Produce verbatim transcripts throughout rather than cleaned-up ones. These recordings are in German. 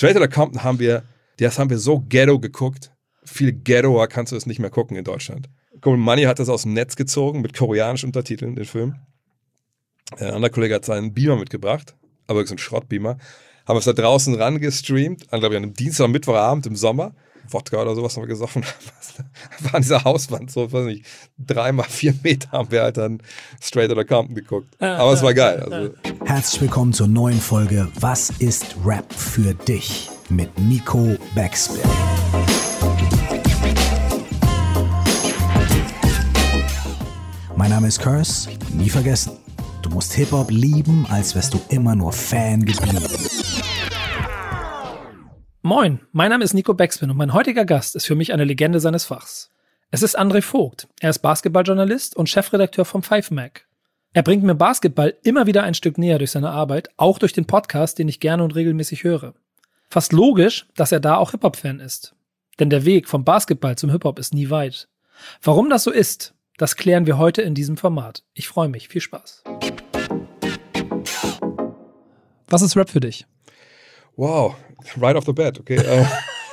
Straight Outta Compton haben wir, das haben wir so ghetto geguckt. Viel ghettoer kannst du es nicht mehr gucken in Deutschland. Cool Money hat das aus dem Netz gezogen mit koreanischen Untertiteln, den Film. Ein anderer Kollege hat seinen Beamer mitgebracht, aber so ein Schrottbeamer. Haben wir es da draußen rangestreamt, an, glaube ich, an einem Dienstag, Mittwochabend im Sommer. Wodka oder sowas haben wir gesoffen. War an dieser Hauswand, so, weiß nicht, dreimal vier Meter haben wir halt dann Straight Outta Compton geguckt. Aber es war geil. Also. Herzlich willkommen zur neuen Folge Was ist Rap für dich? Mit Nico Backspin. Mein Name ist Curse, nie vergessen. Du musst Hip-Hop lieben, als wärst du immer nur Fan geblieben. Moin, mein Name ist Nico Backspin und mein heutiger Gast ist für mich eine Legende seines Fachs. Es ist André Vogt. Er ist Basketballjournalist und Chefredakteur vom Five Mag. Er bringt mir Basketball immer wieder ein Stück näher durch seine Arbeit, auch durch den Podcast, den ich gerne und regelmäßig höre. Fast logisch, dass er da auch Hip-Hop-Fan ist. Denn der Weg vom Basketball zum Hip-Hop ist nie weit. Warum das so ist, das klären wir heute in diesem Format. Ich freue mich. Viel Spaß. Was ist Rap für dich? Wow, right off the bat, okay. äh,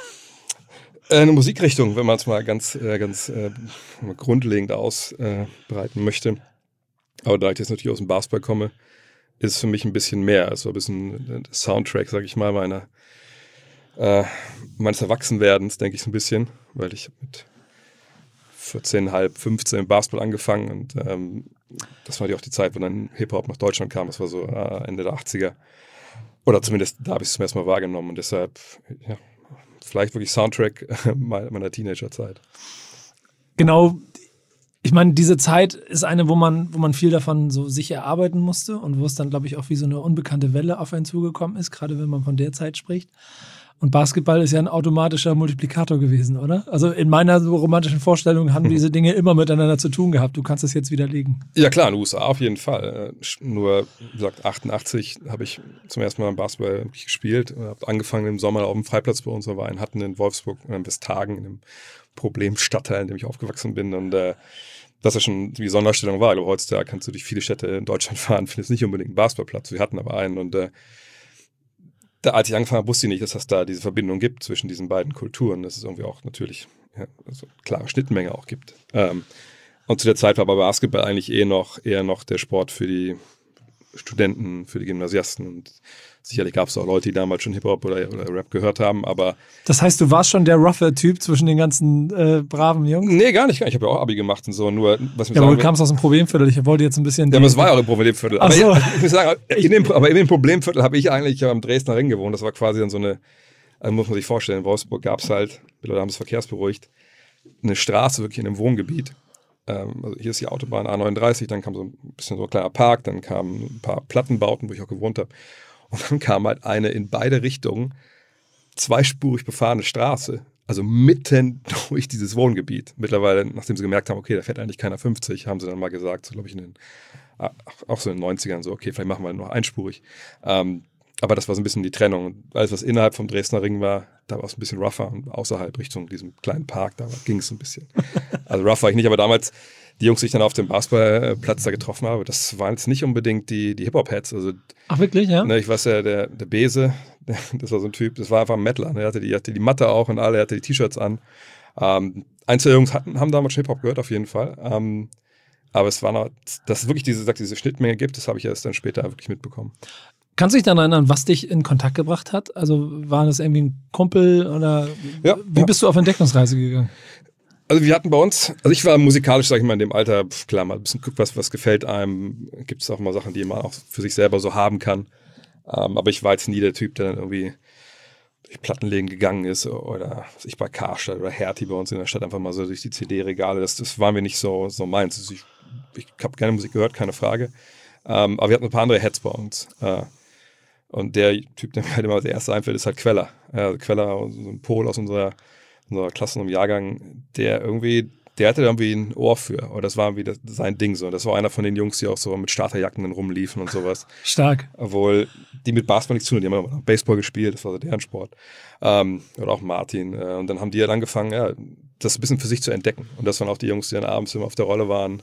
eine Musikrichtung, wenn man es mal ganz, äh, ganz äh, grundlegend ausbreiten möchte. Aber da ich jetzt natürlich aus dem Basketball komme, ist es für mich ein bisschen mehr. Also ein bisschen Soundtrack, sag ich mal, meiner, äh, meines Erwachsenwerdens, denke ich so ein bisschen. Weil ich mit vierzehn, halb, fünfzehn im Basketball angefangen und ähm, das war ja auch die Zeit, wo dann Hip-Hop nach Deutschland kam. Das war so äh, Ende der achtziger. Oder zumindest da habe ich es zum ersten Mal wahrgenommen und deshalb, ja, vielleicht wirklich Soundtrack meiner Teenagerzeit. Genau, ich meine, diese Zeit ist eine, wo man, wo man viel davon so sich erarbeiten musste und wo es dann, glaube ich, auch wie so eine unbekannte Welle auf einen zugekommen ist, gerade wenn man von der Zeit spricht. Und Basketball ist ja ein automatischer Multiplikator gewesen, oder? Also in meiner so romantischen Vorstellung haben diese Dinge immer miteinander zu tun gehabt. Du kannst es jetzt widerlegen. Ja klar, in den U S A auf jeden Fall. Nur, wie gesagt, achtundachtzig habe ich zum ersten Mal Basketball gespielt. Habe angefangen im Sommer auf dem Freiplatz bei uns, wo wir einen hatten in Wolfsburg, in Westhagen, in einem Problemstadtteil, in dem ich aufgewachsen bin. Und äh, das ja schon die Sonderstellung war. Aber heutzutage kannst du durch viele Städte in Deutschland fahren, findest nicht unbedingt einen Basketballplatz. Wir hatten aber einen und äh, Da, als ich angefangen habe, wusste ich nicht, dass es da diese Verbindung gibt zwischen diesen beiden Kulturen. Dass es irgendwie auch natürlich ja, also klare Schnittmenge auch gibt. Ähm, und zu der Zeit war aber Basketball eigentlich eh noch, eher noch der Sport für die Studenten, für die Gymnasiasten. Und sicherlich gab es auch Leute, die damals schon Hip-Hop oder, oder Rap gehört haben, aber... Das heißt, du warst schon der roughe Typ zwischen den ganzen äh, braven Jungs? Nee, gar nicht. Ich habe ja auch Abi gemacht und so. Nur, was ja, aber du kamst aus dem Problemviertel. Ich wollte jetzt ein bisschen... Ja, aber es war ja auch ein Problemviertel. Ach so. Aber, ich muss sagen, in dem, aber in dem Problemviertel habe ich eigentlich am Dresdner Ring gewohnt. Das war quasi dann so eine... Also muss man sich vorstellen, in Wolfsburg gab es halt, die Leute haben es verkehrsberuhigt, eine Straße wirklich in einem Wohngebiet. Ähm, also hier ist die Autobahn A neununddreißig, dann kam so ein bisschen so ein kleiner Park, dann kamen ein paar Plattenbauten, wo ich auch gewohnt habe. Und dann kam halt eine in beide Richtungen zweispurig befahrene Straße, also mitten durch dieses Wohngebiet. Mittlerweile, nachdem sie gemerkt haben, okay, da fährt eigentlich keiner fünfzig, haben sie dann mal gesagt, so glaube ich in den, auch so in den neunzigern, so okay, vielleicht machen wir noch einspurig. Ähm, aber das war so ein bisschen die Trennung. Und alles, was innerhalb vom Dresdner Ring war, da war es ein bisschen rougher und außerhalb Richtung diesem kleinen Park, da ging es ein bisschen. Also rough war ich nicht, aber damals die Jungs, die ich dann auf dem Basketballplatz da getroffen habe, das waren jetzt nicht unbedingt die, die Hip-Hop-Heads. Also, ach wirklich, ja? Ne, ich weiß ja, der, der Bese, der, das war so ein Typ, das war einfach ein Metaler. Ne? Er hatte die, hatte die Matte auch und alle, er hatte die T-Shirts an. Ähm, ein, zwei Jungs hatten, haben damals Hip-Hop gehört, auf jeden Fall. Ähm, aber es war noch, dass es wirklich diese, diese Schnittmenge gibt, das habe ich erst dann später wirklich mitbekommen. Kannst du dich daran erinnern, was dich in Kontakt gebracht hat? Also war das irgendwie ein Kumpel oder ja, wie ja. bist du auf Entdeckungsreise gegangen? Also wir hatten bei uns, also ich war musikalisch, sag ich mal, in dem Alter, klar, mal ein bisschen guckt, was, was gefällt einem. Gibt es auch mal Sachen, die man auch für sich selber so haben kann. Ähm, aber ich war jetzt nie der Typ, der dann irgendwie durch Plattenläden gegangen ist oder was ich bei Karstadt oder Hertie bei uns in der Stadt einfach mal so durch die C D-Regale. Das, das war mir nicht so, so meins. Also ich ich habe gerne Musik gehört, keine Frage. Ähm, aber wir hatten ein paar andere Heads bei uns. Äh, und der Typ, der mir halt immer als erster einfällt, ist halt Queller. Ja, Queller, so ein Pol aus unserer unserer Klasse im Jahrgang, der irgendwie, der hatte da irgendwie ein Ohr für. Oder das war irgendwie das, sein Ding so. Das war einer von den Jungs, die auch so mit Starterjacken dann rumliefen und sowas. Stark. Obwohl die mit Basketball nichts zu tun, die haben immer Baseball gespielt, das war so deren Sport. Ähm, oder auch Martin. Äh, und dann haben die halt angefangen, ja, das ein bisschen für sich zu entdecken. Und das waren auch die Jungs, die dann abends immer auf der Rolle waren.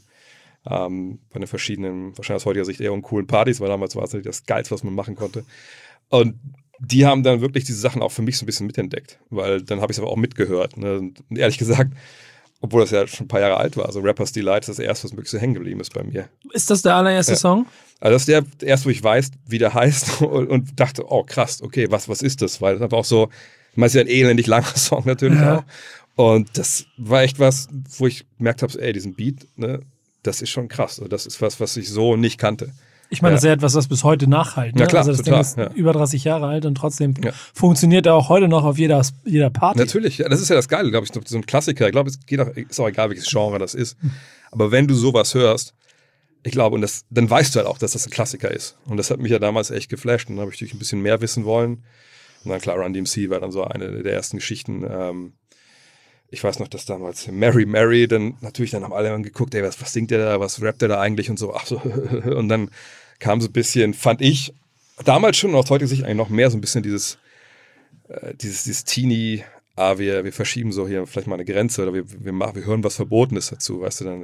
Ähm, bei den verschiedenen, wahrscheinlich aus heutiger Sicht eher uncoolen Partys, weil damals war es natürlich das Geilste, was man machen konnte. Und die haben dann wirklich diese Sachen auch für mich so ein bisschen mitentdeckt, weil dann habe ich es aber auch mitgehört. Ne? Und ehrlich gesagt, obwohl das ja schon ein paar Jahre alt war, also Rapper's Delight ist das erste, was wirklich so hängen geblieben ist bei mir. Ist das der allererste ja. Song? Also das ist der erste, wo ich weiß, wie der heißt und, und dachte, oh krass, okay, was, was ist das? Weil das einfach auch so, ich meine, es ist ja ein elendig langer Song natürlich ja. auch. Und das war echt was, wo ich gemerkt habe, ey, diesen Beat, ne, das ist schon krass. Das ist was, was ich so nicht kannte. Ich meine, ja. das ist ja etwas, was bis heute nachhalt. Ne? Ja, klar, also das total, Ding ist ja. über dreißig Jahre alt und trotzdem ja. funktioniert er auch heute noch auf jeder, jeder Party. Natürlich, ja, das ist ja das Geile, glaube ich, so ein Klassiker. Ich glaube, es geht auch, ist auch egal, welches Genre das ist. Aber wenn du sowas hörst, ich glaube, und das, dann weißt du halt auch, dass das ein Klassiker ist. Und das hat mich ja damals echt geflasht. Und dann habe ich natürlich ein bisschen mehr wissen wollen. Und dann klar, Run D M C war dann so eine der ersten Geschichten. Ähm, ich weiß noch, dass damals Mary Mary, dann natürlich, dann haben alle geguckt, ey, was, was singt der da, was rappt der da eigentlich und so. Ach so. Und dann kam so ein bisschen, fand ich, damals schon und aus heutiger Sicht eigentlich noch mehr so ein bisschen dieses, äh, dieses, dieses Teenie, ah, wir, wir verschieben so hier vielleicht mal eine Grenze oder wir, wir, machen, wir hören was Verbotenes dazu, weißt du, dann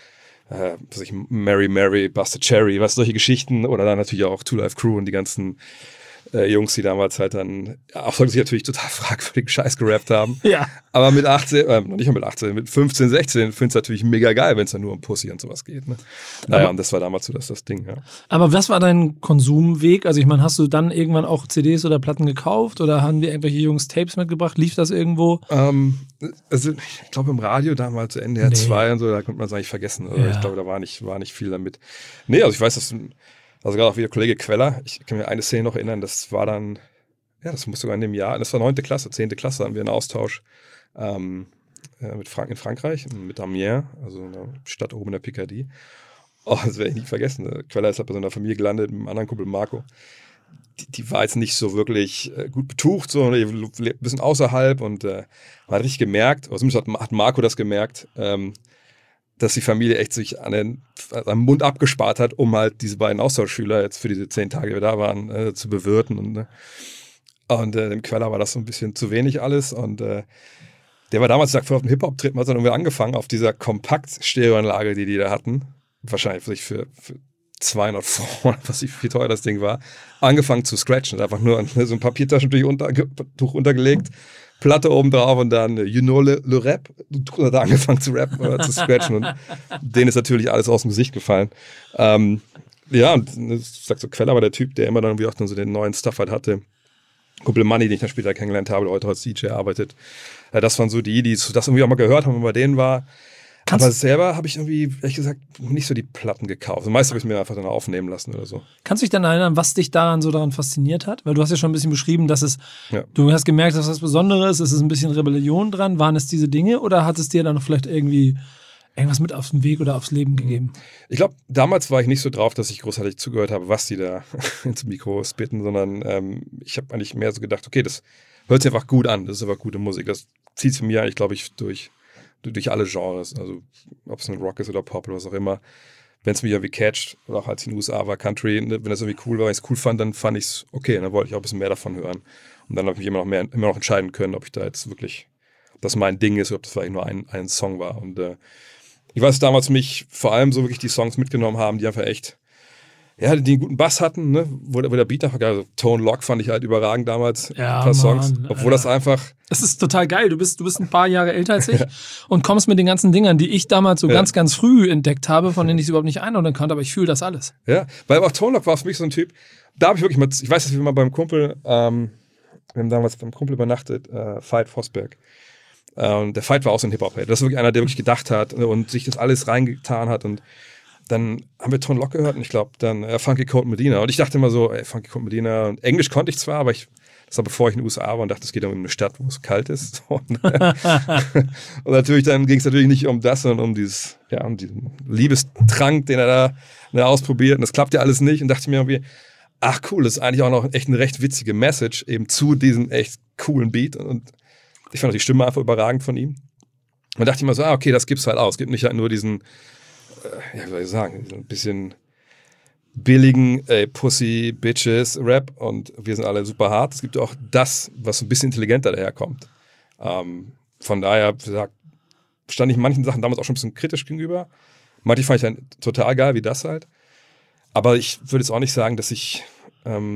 äh, was ich, Mary Mary, Buster Cherry, was solche Geschichten oder dann natürlich auch Two Live Crew und die ganzen äh, Jungs, die damals halt dann auch sollte sich natürlich total fragwürdigen Scheiß gerappt haben. Ja. Aber mit achtzehn, äh, nicht mal mit achtzehn, mit fünfzehn, sechzehn findest du natürlich mega geil, wenn es dann nur um Pussy und sowas geht. Ne? Naja, aber, und das war damals so das, das Ding, ja. Aber was war dein Konsumweg? Also ich meine, hast du dann irgendwann auch C Ds oder Platten gekauft oder haben dir irgendwelche Jungs Tapes mitgebracht? Lief das irgendwo? Ähm, also ich glaube im Radio damals N D R zwei nee. und so, da konnte man es eigentlich vergessen. Also ja. Ich glaube, da war nicht, war nicht viel damit. Nee, also ich weiß, dass also gerade auch wieder Kollege Queller, ich kann mir eine Szene noch erinnern, das war dann, ja, das muss sogar in dem Jahr, das war neunte Klasse, zehnte Klasse, hatten wir einen Austausch ähm, äh, mit Frank in Frankreich, mit Amiens, also einer Stadt oben in der Picardie. Oh, das werde ich nie vergessen. Queller ist halt bei so einer Familie gelandet, mit einem anderen Kumpel Marco. Die, die war jetzt nicht so wirklich äh, gut betucht, sondern ein bisschen außerhalb und äh, man hat richtig gemerkt, oder zumindest hat, hat Marco das gemerkt, ähm, dass die Familie echt sich an den, am Mund abgespart hat, um halt diese beiden Austauschschüler jetzt für diese zehn Tage, die wir da waren, äh, zu bewirten. Und, äh, und äh, dem Queller war das so ein bisschen zu wenig alles. Und äh, der war damals, gesagt, auf dem Hip-Hop-Trip, hat dann irgendwie angefangen, auf dieser Kompakt-Stereoanlage, die die da hatten, wahrscheinlich für, für, für zweihundert Franc, was wie teuer das Ding war, angefangen zu scratchen. Einfach nur so ein Papiertaschentuch unter, untergelegt, Platte oben drauf und dann You know le, le Rap. Du hast angefangen zu rappen oder zu scratchen und denen ist natürlich alles aus dem Gesicht gefallen. Ähm, ja, und ich sag so, Queller war der Typ, der immer dann irgendwie auch dann so den neuen Stuff halt hatte. Kumpel Money, den ich dann später kennengelernt habe, der heute als D J arbeitet. Ja, das waren so die, die das irgendwie auch mal gehört haben, wenn bei denen war. Kannst aber selber habe ich irgendwie, ehrlich gesagt, nicht so die Platten gekauft. Also meist habe ich es mir einfach dann aufnehmen lassen oder so. Kannst du dich dann erinnern, was dich daran so daran fasziniert hat? Weil du hast ja schon ein bisschen beschrieben, dass es, ja. du hast gemerkt, dass das Besonderes ist, es ist ein bisschen Rebellion dran. Waren es diese Dinge oder hat es dir dann vielleicht irgendwie irgendwas mit auf den Weg oder aufs Leben gegeben? Ich glaube, damals war ich nicht so drauf, dass ich großartig zugehört habe, was die da ins Mikro spitten, sondern ähm, ich habe eigentlich mehr so gedacht, okay, das hört sich einfach gut an, das ist einfach gute Musik. Das zieht sich mir eigentlich, glaube ich, durch. durch alle Genres, also ob es ein Rock ist oder Pop oder was auch immer. Wenn es mich irgendwie catcht, oder auch als ich in den U S A war, Country, wenn das irgendwie cool war, wenn ich es cool fand, dann fand ich es okay, dann wollte ich auch ein bisschen mehr davon hören. Und dann habe ich mich immer noch mehr, immer noch entscheiden können, ob ich da jetzt wirklich, ob das mein Ding ist oder ob das vielleicht nur ein, ein Song war. Und äh, ich weiß, damals mich vor allem so wirklich die Songs mitgenommen haben, die einfach echt, ja, die einen guten Bass hatten, ne? wo, wo der Beat einfach, also Tone Lock fand ich halt überragend damals, ja, ein paar Songs, Mann, obwohl ja. das einfach... Das ist total geil, du bist, du bist ein paar Jahre älter als ich und kommst mit den ganzen Dingern, die ich damals so ja. ganz, ganz früh entdeckt habe, von denen ich es überhaupt nicht einordnen konnte, aber ich fühle das alles. Ja, weil auch Tone Lock war für mich so ein Typ, da habe ich wirklich mal, ich weiß, dass wir mal beim Kumpel, ähm, wir haben damals beim Kumpel übernachtet, äh, Veit Vosberg. Und der Veit war auch so ein Hip-Hop-Head. Das ist wirklich einer, der wirklich gedacht hat und sich das alles reingetan hat. Und dann haben wir Tone Lock gehört und ich glaube dann äh, Funky Cold Medina. Und ich dachte immer so, ey, Funky Cold Medina. Und Englisch konnte ich zwar, aber ich, das war bevor ich in den U S A war und dachte, es geht um eine Stadt, wo es kalt ist. Und, und natürlich dann ging es natürlich nicht um das, sondern um dieses, ja, um diesen Liebestrank, den er da ne, ausprobiert. Und das klappt ja alles nicht. Und dachte mir irgendwie, ach cool, das ist eigentlich auch noch echt eine recht witzige Message eben zu diesem echt coolen Beat. Und ich fand auch die Stimme einfach überragend von ihm. Und dachte ich mir so, ah, okay, das gibt's halt aus. Es gibt nicht halt nur diesen, äh, ja, wie soll ich sagen, ein bisschen billigen ey, Pussy, Bitches, Rap und wir sind alle super hart. Es gibt auch das, was ein bisschen intelligenter daherkommt. Ähm, von daher, wie gesagt, stand ich manchen Sachen damals auch schon ein bisschen kritisch gegenüber. Manche fand ich dann total geil, wie das halt. Aber ich würde jetzt auch nicht sagen, dass ich ähm,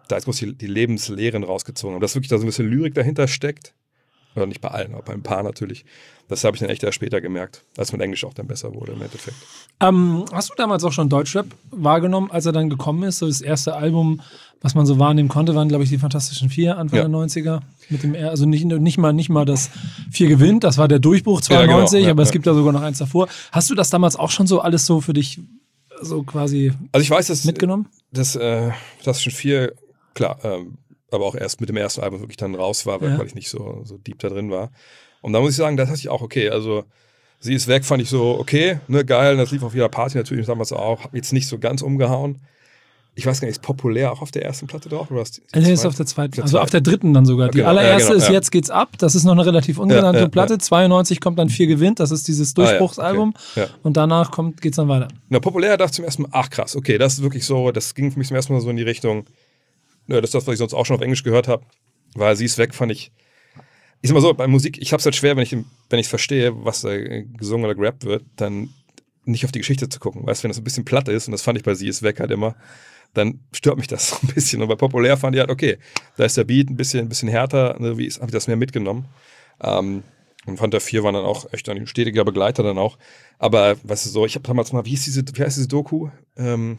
da ist bloß die, die Lebenslehren rausgezogen haben. Dass wirklich da so ein bisschen Lyrik dahinter steckt. Oder nicht bei allen, aber bei ein paar natürlich. Das habe ich dann echt erst später gemerkt, als mit Englisch auch dann besser wurde im Endeffekt. Ähm, hast du damals auch schon Deutschrap wahrgenommen, als er dann gekommen ist? So das erste Album, was man so wahrnehmen konnte, waren, glaube ich, die Fantastischen Vier, Anfang ja. der neunziger. Mit dem, also nicht, nicht, mal, nicht mal das Vier gewinnt, das war der Durchbruch zweiundneunzig, ja, genau, ja, aber ja. es gibt da sogar noch eins davor. Hast du das damals auch schon so alles so für dich so quasi also ich weiß, dass, mitgenommen? Das äh, Fantastischen Vier, klar, ähm, aber auch erst mit dem ersten Album wirklich dann raus war, weil, ja. weil ich nicht so, so deep da drin war. Und da muss ich sagen, das hatte ich auch okay. Also, Sie ist weg, fand ich so okay, ne, geil. Das lief auf jeder Party natürlich damals auch. Hab jetzt nicht so ganz umgehauen. Ich weiß gar nicht, ist Populär auch auf der ersten Platte drauf? Oder was? Nee, ist auf der zweiten. Der also auf der dritten dann sogar. Die genau, allererste ja, genau, ist ja. Jetzt geht's ab. Das ist noch eine relativ ungenannte ja, ja, Platte. Ja. zweiundneunzig kommt dann Vier gewinnt. Das ist dieses Durchbruchsalbum. Ah, ja, okay. ja. Und danach kommt, geht's dann weiter. Na, Populär dachte ich zum ersten Mal, ach krass, okay, das ist wirklich so, das ging für mich zum ersten Mal so in die Richtung, ja, das ist das, was ich sonst auch schon auf Englisch gehört habe. Weil Sie ist weg, fand ich. Ich sag mal so, bei Musik, ich hab's halt schwer, wenn ich wenn ich verstehe, was da gesungen oder gerappt wird, dann nicht auf die Geschichte zu gucken. Weißt du, wenn das ein bisschen platt ist, und das fand ich bei Sie ist weg halt immer, dann stört mich das so ein bisschen. Und bei Populär fand ich halt, okay, da ist der Beat ein bisschen, ein bisschen härter, ne, wie habe ich das mehr mitgenommen. Ähm, und Fanta vier waren dann auch echt ein stetiger Begleiter dann auch. Aber, weißt du, so, ich habe damals mal, wie hieß diese, wie heißt diese Doku? Ähm,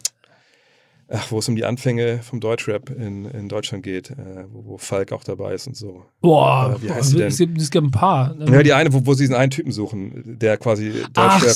Ach, wo es um die Anfänge vom Deutschrap in, in Deutschland geht, äh, wo, wo Falk auch dabei ist und so. Boah, äh, wie heißt die denn? Es gibt, es gibt ein paar. Ja, die eine, wo, wo sie diesen einen Typen suchen, der quasi Deutschrap... Ach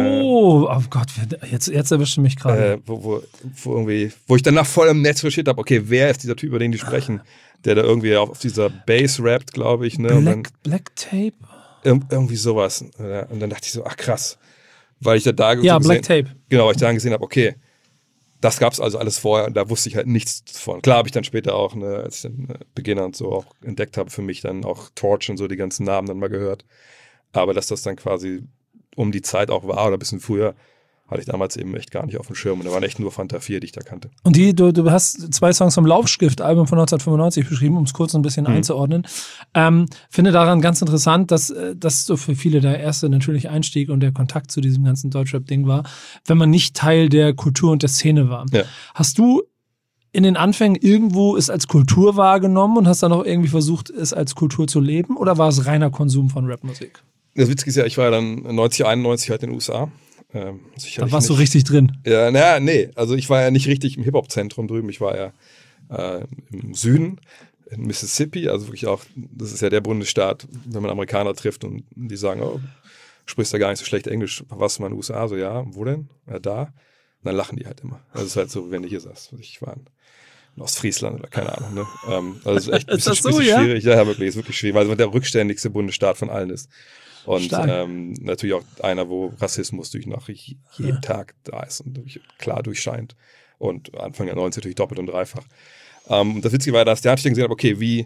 so, äh, oh Gott, jetzt, jetzt erwischt du mich gerade. Äh, wo, wo, wo, irgendwie, wo ich danach voll im Netz recherchiert habe, okay, wer ist dieser Typ, über den die sprechen, der da irgendwie auf, auf dieser Bass rappt, glaube ich. Ne? Black, und dann, Black Tape? Ir- irgendwie sowas. Und dann dachte ich so, ach krass. Weil ich da, da Ja, so Black gesehen, Tape. Genau, weil ich da gesehen habe, okay, das gab es also alles vorher und da wusste ich halt nichts davon. Klar habe ich dann später auch, ne, als ich dann äh, Beginner und so auch entdeckt habe, für mich dann auch Torch und so die ganzen Namen dann mal gehört. Aber dass das dann quasi um die Zeit auch war oder ein bisschen früher, hatte ich damals eben echt gar nicht auf dem Schirm. Und da waren echt nur Fanta vier, die ich da kannte. Und die, du, du hast zwei Songs vom Laufstift-Album von neunzehnhundertfünfundneunzig beschrieben, um es kurz ein bisschen mhm. einzuordnen. Ähm, finde daran ganz interessant, dass das so für viele der erste natürlich Einstieg und der Kontakt zu diesem ganzen Deutschrap-Ding war, wenn man nicht Teil der Kultur und der Szene war. Ja. Hast du in den Anfängen irgendwo es als Kultur wahrgenommen und hast dann auch irgendwie versucht, es als Kultur zu leben? Oder war es reiner Konsum von Rapmusik? Das Witzige ist ja, ich war ja dann neunzig, einundneunzig halt in den U S A. Ähm, da warst du richtig drin. Ja, naja, nee. Also ich war ja nicht richtig im Hip-Hop-Zentrum drüben. Ich war ja äh, im Süden, in Mississippi. Also wirklich auch, das ist ja der Bundesstaat, wenn man Amerikaner trifft und die sagen, oh, sprichst ja gar nicht so schlecht Englisch. Warst du mal in den U S A? So, ja, wo denn? Ja, da. Und dann lachen die halt immer. Also es ist halt so, wenn du hier sagst, ich war in Ostfriesland oder keine Ahnung. Ne? Ähm, also es ist echt ein bisschen, ist das so, bisschen ja? schwierig. Ja, ja, wirklich, ist wirklich schwierig, weil es der rückständigste Bundesstaat von allen ist. Und ähm, natürlich auch einer, wo Rassismus durch nach jeden ja. Tag da ist und durch, klar durchscheint. Und Anfang der neunziger natürlich doppelt und dreifach. Ähm, das Witzige war, dass der Anstieg gesehen hat, okay, wie,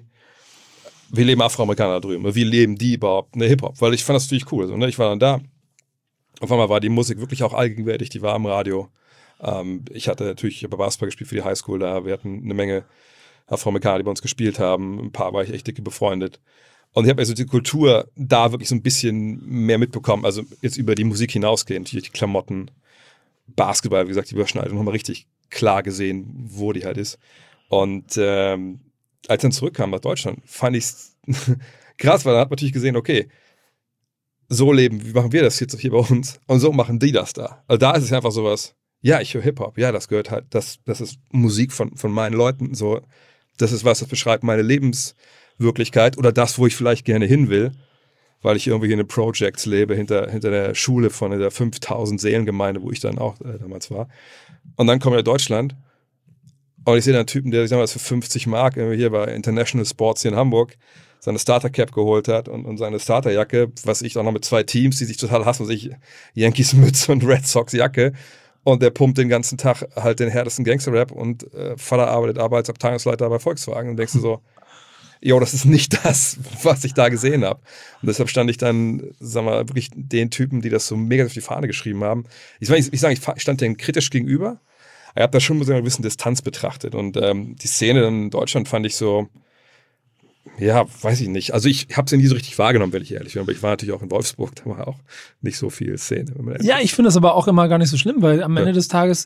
wie leben Afroamerikaner da drüben? Wie leben die überhaupt eine Hip-Hop? Weil ich fand das natürlich cool. So, ne? Ich war dann da. Auf einmal war die Musik wirklich auch allgegenwärtig, die war am Radio. Ähm, ich hatte natürlich, ich habe Basketball gespielt für die Highschool da. Wir hatten eine Menge Afroamerikaner, die bei uns gespielt haben. Ein paar war ich echt dicke befreundet. Und ich habe also die Kultur da wirklich so ein bisschen mehr mitbekommen, also jetzt über die Musik hinausgehend, die Klamotten, Basketball, wie gesagt, die Überschneidung nochmal richtig klar gesehen, wo die halt ist. Und ähm, als ich dann zurückkam nach Deutschland, fand ich es krass, weil dann hat man natürlich gesehen, okay, so leben, wie machen wir das jetzt hier bei uns? Und so machen die das da. Also da ist es einfach sowas, ja, ich höre Hip-Hop, ja, das gehört halt, das, das ist Musik von, von meinen Leuten, so, das ist was, das beschreibt meine Lebenswirklichkeit oder das, wo ich vielleicht gerne hin will, weil ich irgendwie in den Projects lebe, hinter, hinter der Schule von der fünftausend Seelengemeinde, wo ich dann auch äh, damals war. Und dann komme ich nach Deutschland und ich sehe da einen Typen, der, ich sag mal, für fünfzig Mark irgendwie hier bei International Sports hier in Hamburg seine Starter-Cap geholt hat und, und seine Starterjacke, was ich auch noch mit zwei Teams, die sich total hassen, sich Yankees-Mütze und Red Sox-Jacke. Und der pumpt den ganzen Tag halt den härtesten Gangster-Rap und äh, Vater arbeitet Arbeitsabteilungsleiter bei Volkswagen und denkst du so, jo, das ist nicht das, was ich da gesehen habe. Und deshalb stand ich dann, sag mal, wirklich den Typen, die das so mega auf die Fahne geschrieben haben. Ich, ich, ich sage, ich stand denen kritisch gegenüber. Ich habe da schon mit einer gewissen Distanz betrachtet. Und ähm, die Szene in Deutschland fand ich so, ja, weiß ich nicht. Also ich habe es ja nie so richtig wahrgenommen, wenn ich ehrlich bin. Aber ich war natürlich auch in Wolfsburg, da war auch nicht so viel Szene. Ja, ich finde das aber auch immer gar nicht so schlimm, weil am Ende ja. des Tages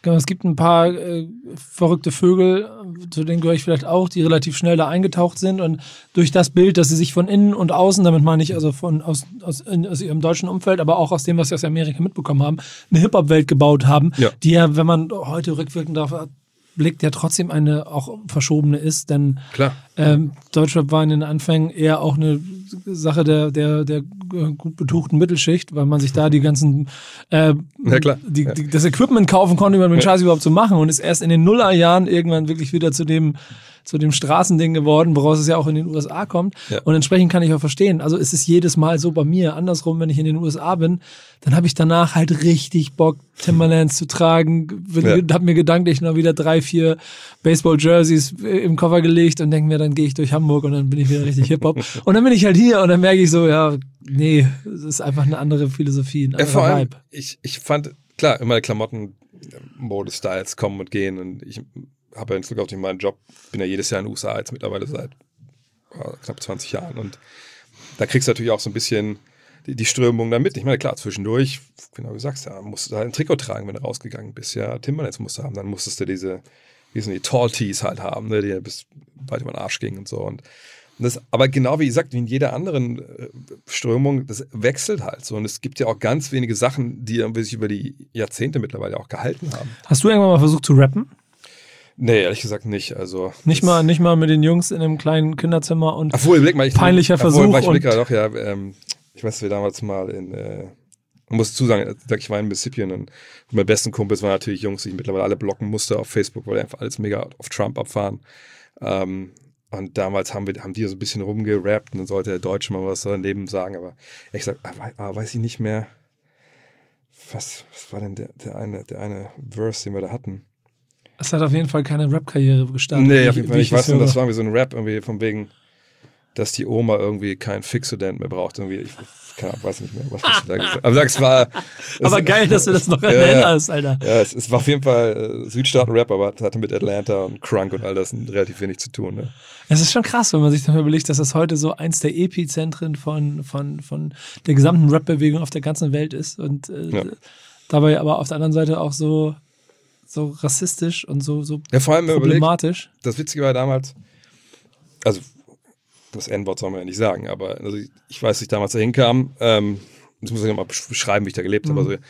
Es gibt ein paar äh, verrückte Vögel, zu denen gehöre ich vielleicht auch, die relativ schnell da eingetaucht sind und durch das Bild, dass sie sich von innen und außen, damit meine ich also von aus, aus, in, aus ihrem deutschen Umfeld, aber auch aus dem, was sie aus Amerika mitbekommen haben, eine Hip-Hop-Welt gebaut haben, ja. die ja, wenn man heute rückwirkend darauf blickt, ja trotzdem eine auch verschobene ist, denn Klar. Ähm, Deutschrap war in den Anfängen eher auch eine Sache der, der, der gut betuchten Mittelschicht, weil man sich da die ganzen äh, ja, klar. Die, ja. die, das Equipment kaufen konnte, um den Scheiß ja. überhaupt zu machen und ist erst in den Nullerjahren irgendwann wirklich wieder zu dem zu dem Straßending geworden, woraus es ja auch in den U S A kommt. Ja. Und entsprechend kann ich auch verstehen. Also es ist jedes Mal so bei mir. Andersrum, wenn ich in den U S A bin, dann habe ich danach halt richtig Bock, Timberlands zu tragen. Ja. Hab mir gedanklich noch wieder drei, vier Baseball-Jerseys im Koffer gelegt und denke mir, dann gehe ich durch Hamburg und dann bin ich wieder richtig Hip-Hop. Und dann bin ich halt hier und dann merke ich so, ja, nee, es ist einfach eine andere Philosophie, ein anderer ja, vor allem, Vibe. Ich, ich fand, klar, immer Klamotten, Mode-Styles kommen und gehen und ich habe ja in Bezug auf meinen Job, bin ja jedes Jahr in den U S A jetzt mittlerweile seit ja, knapp zwanzig Jahren und da kriegst du natürlich auch so ein bisschen die, die Strömung da mit. Ich meine, klar, zwischendurch, genau wie du sagst, ja, musst du halt ein Trikot tragen, wenn du rausgegangen bist. Ja, Timberlands musst du haben, dann musstest du diese, wie sind die Tall Tees halt haben, ne, die bis weit über den Arsch gingen und so. Und das, aber genau wie gesagt, wie in jeder anderen äh, Strömung, das wechselt halt so. Und es gibt ja auch ganz wenige Sachen, die sich über die Jahrzehnte mittlerweile auch gehalten haben. Hast du irgendwann mal versucht zu rappen? Nee, ehrlich gesagt nicht. Also nicht mal, nicht mal mit den Jungs in einem kleinen Kinderzimmer und obwohl, blick mal, ich, peinlicher obwohl, Versuch. Ich blicke doch, ja, ähm, ich weiß, wir damals mal in, äh, man muss dazu sagen, ich war in Mississippi und meine besten Kumpels waren natürlich Jungs, die ich mittlerweile alle blocken musste auf Facebook, weil die einfach alles mega auf Trump abfahren. Ähm, und damals haben wir, haben die so ein bisschen rumgerappt und dann sollte der Deutsche mal was daneben sagen, aber ich sag, ah, weiß ich nicht mehr, was, was war denn der, der eine, der eine Verse, den wir da hatten? Es hat auf jeden Fall keine Rap-Karriere gestartet. Nee, auf jeden Fall nicht. Ich weiß nicht, das war irgendwie so ein Rap, irgendwie von wegen, dass die Oma irgendwie keinen Fixodent mehr braucht. Irgendwie, ich keine Ahnung, weiß nicht mehr, was ich da gesagt habe. Aber es war. aber es, geil, dass du das noch erinnerst, ja, Alter. Ja, es, es war auf jeden Fall äh, Südstaaten-Rap, aber hatte mit Atlanta und Crunk und all das relativ wenig zu tun. Ne? Es ist schon krass, wenn man sich dann überlegt, dass das heute so eins der Epizentren von, von, von der gesamten Rap-Bewegung auf der ganzen Welt ist. Und äh, ja. dabei aber auf der anderen Seite auch so. so rassistisch und so, so ja, vor allem problematisch. Überlegt, das Witzige war damals, also das N-Wort soll man ja nicht sagen, aber also ich, ich weiß, dass ich damals da hinkam, ähm, das muss ich mal beschreiben, wie ich da gelebt mhm. habe. Also,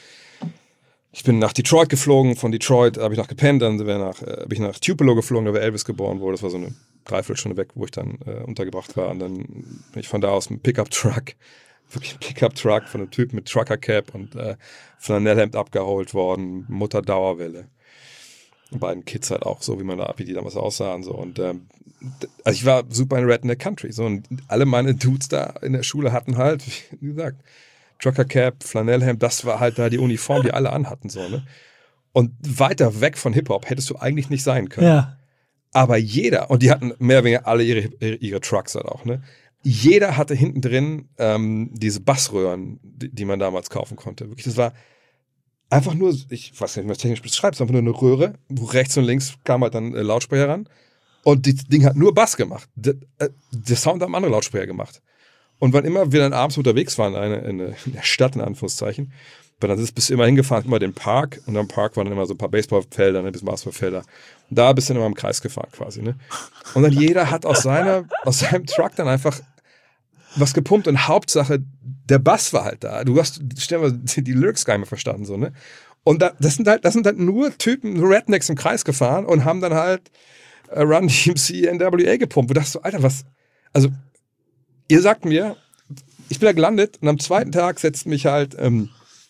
ich bin nach Detroit geflogen, von Detroit habe ich noch gepennt, dann nach, äh, bin ich nach Tupelo geflogen, da wo Elvis geboren wurde, das war so eine Dreiviertelstunde weg, wo ich dann äh, untergebracht war und dann bin ich von da aus mit einem Pickup-Truck, wirklich ein Pickup-Truck von einem Typ mit Trucker-Cap und äh, Flanellhemd abgeholt worden, Mutter Dauerwelle. Und beiden Kids halt auch so, wie man da, wie die damals aussahen. So. Und ähm, also ich war super in Red in the Country. So. Und alle meine Dudes da in der Schule hatten halt, wie gesagt, Trucker Cap, Flanellhemd, das war halt da die Uniform, die alle anhatten. So, ne? Und weiter weg von Hip-Hop hättest du eigentlich nicht sein können. Ja. Aber jeder, und die hatten mehr oder weniger alle ihre, ihre Trucks halt auch, ne? Jeder hatte hinten drin ähm, diese Bassröhren, die, die man damals kaufen konnte. Wirklich, das war einfach nur, ich weiß nicht, wie man es technisch beschreibt, es war einfach nur eine Röhre, wo rechts und links kam halt dann äh, Lautsprecher ran und das Ding hat nur Bass gemacht. Der, äh, der Sound haben andere Lautsprecher gemacht. Und wann immer wir dann abends unterwegs waren, eine, eine, in der Stadt in Anführungszeichen, weil dann bist du immer hingefahren, immer den Park und am Park waren dann immer so ein paar Baseballfelder, ein bisschen Basketballfelder. Und da bist du dann immer im Kreis gefahren quasi. Ne? Und dann jeder hat aus, seiner, aus seinem Truck dann einfach was gepumpt und Hauptsache, der Bass war halt da. Du hast, stell mal, die Lyrics gar nicht mehr verstanden, so, ne? Und da, das sind halt, das sind halt nur Typen, Rednecks im Kreis gefahren und haben dann halt äh, Run D M C, N W A gepumpt. Und dachtest so, Alter, was, also, ihr sagt mir, ich bin da gelandet und am zweiten Tag setzt mich halt, ähm,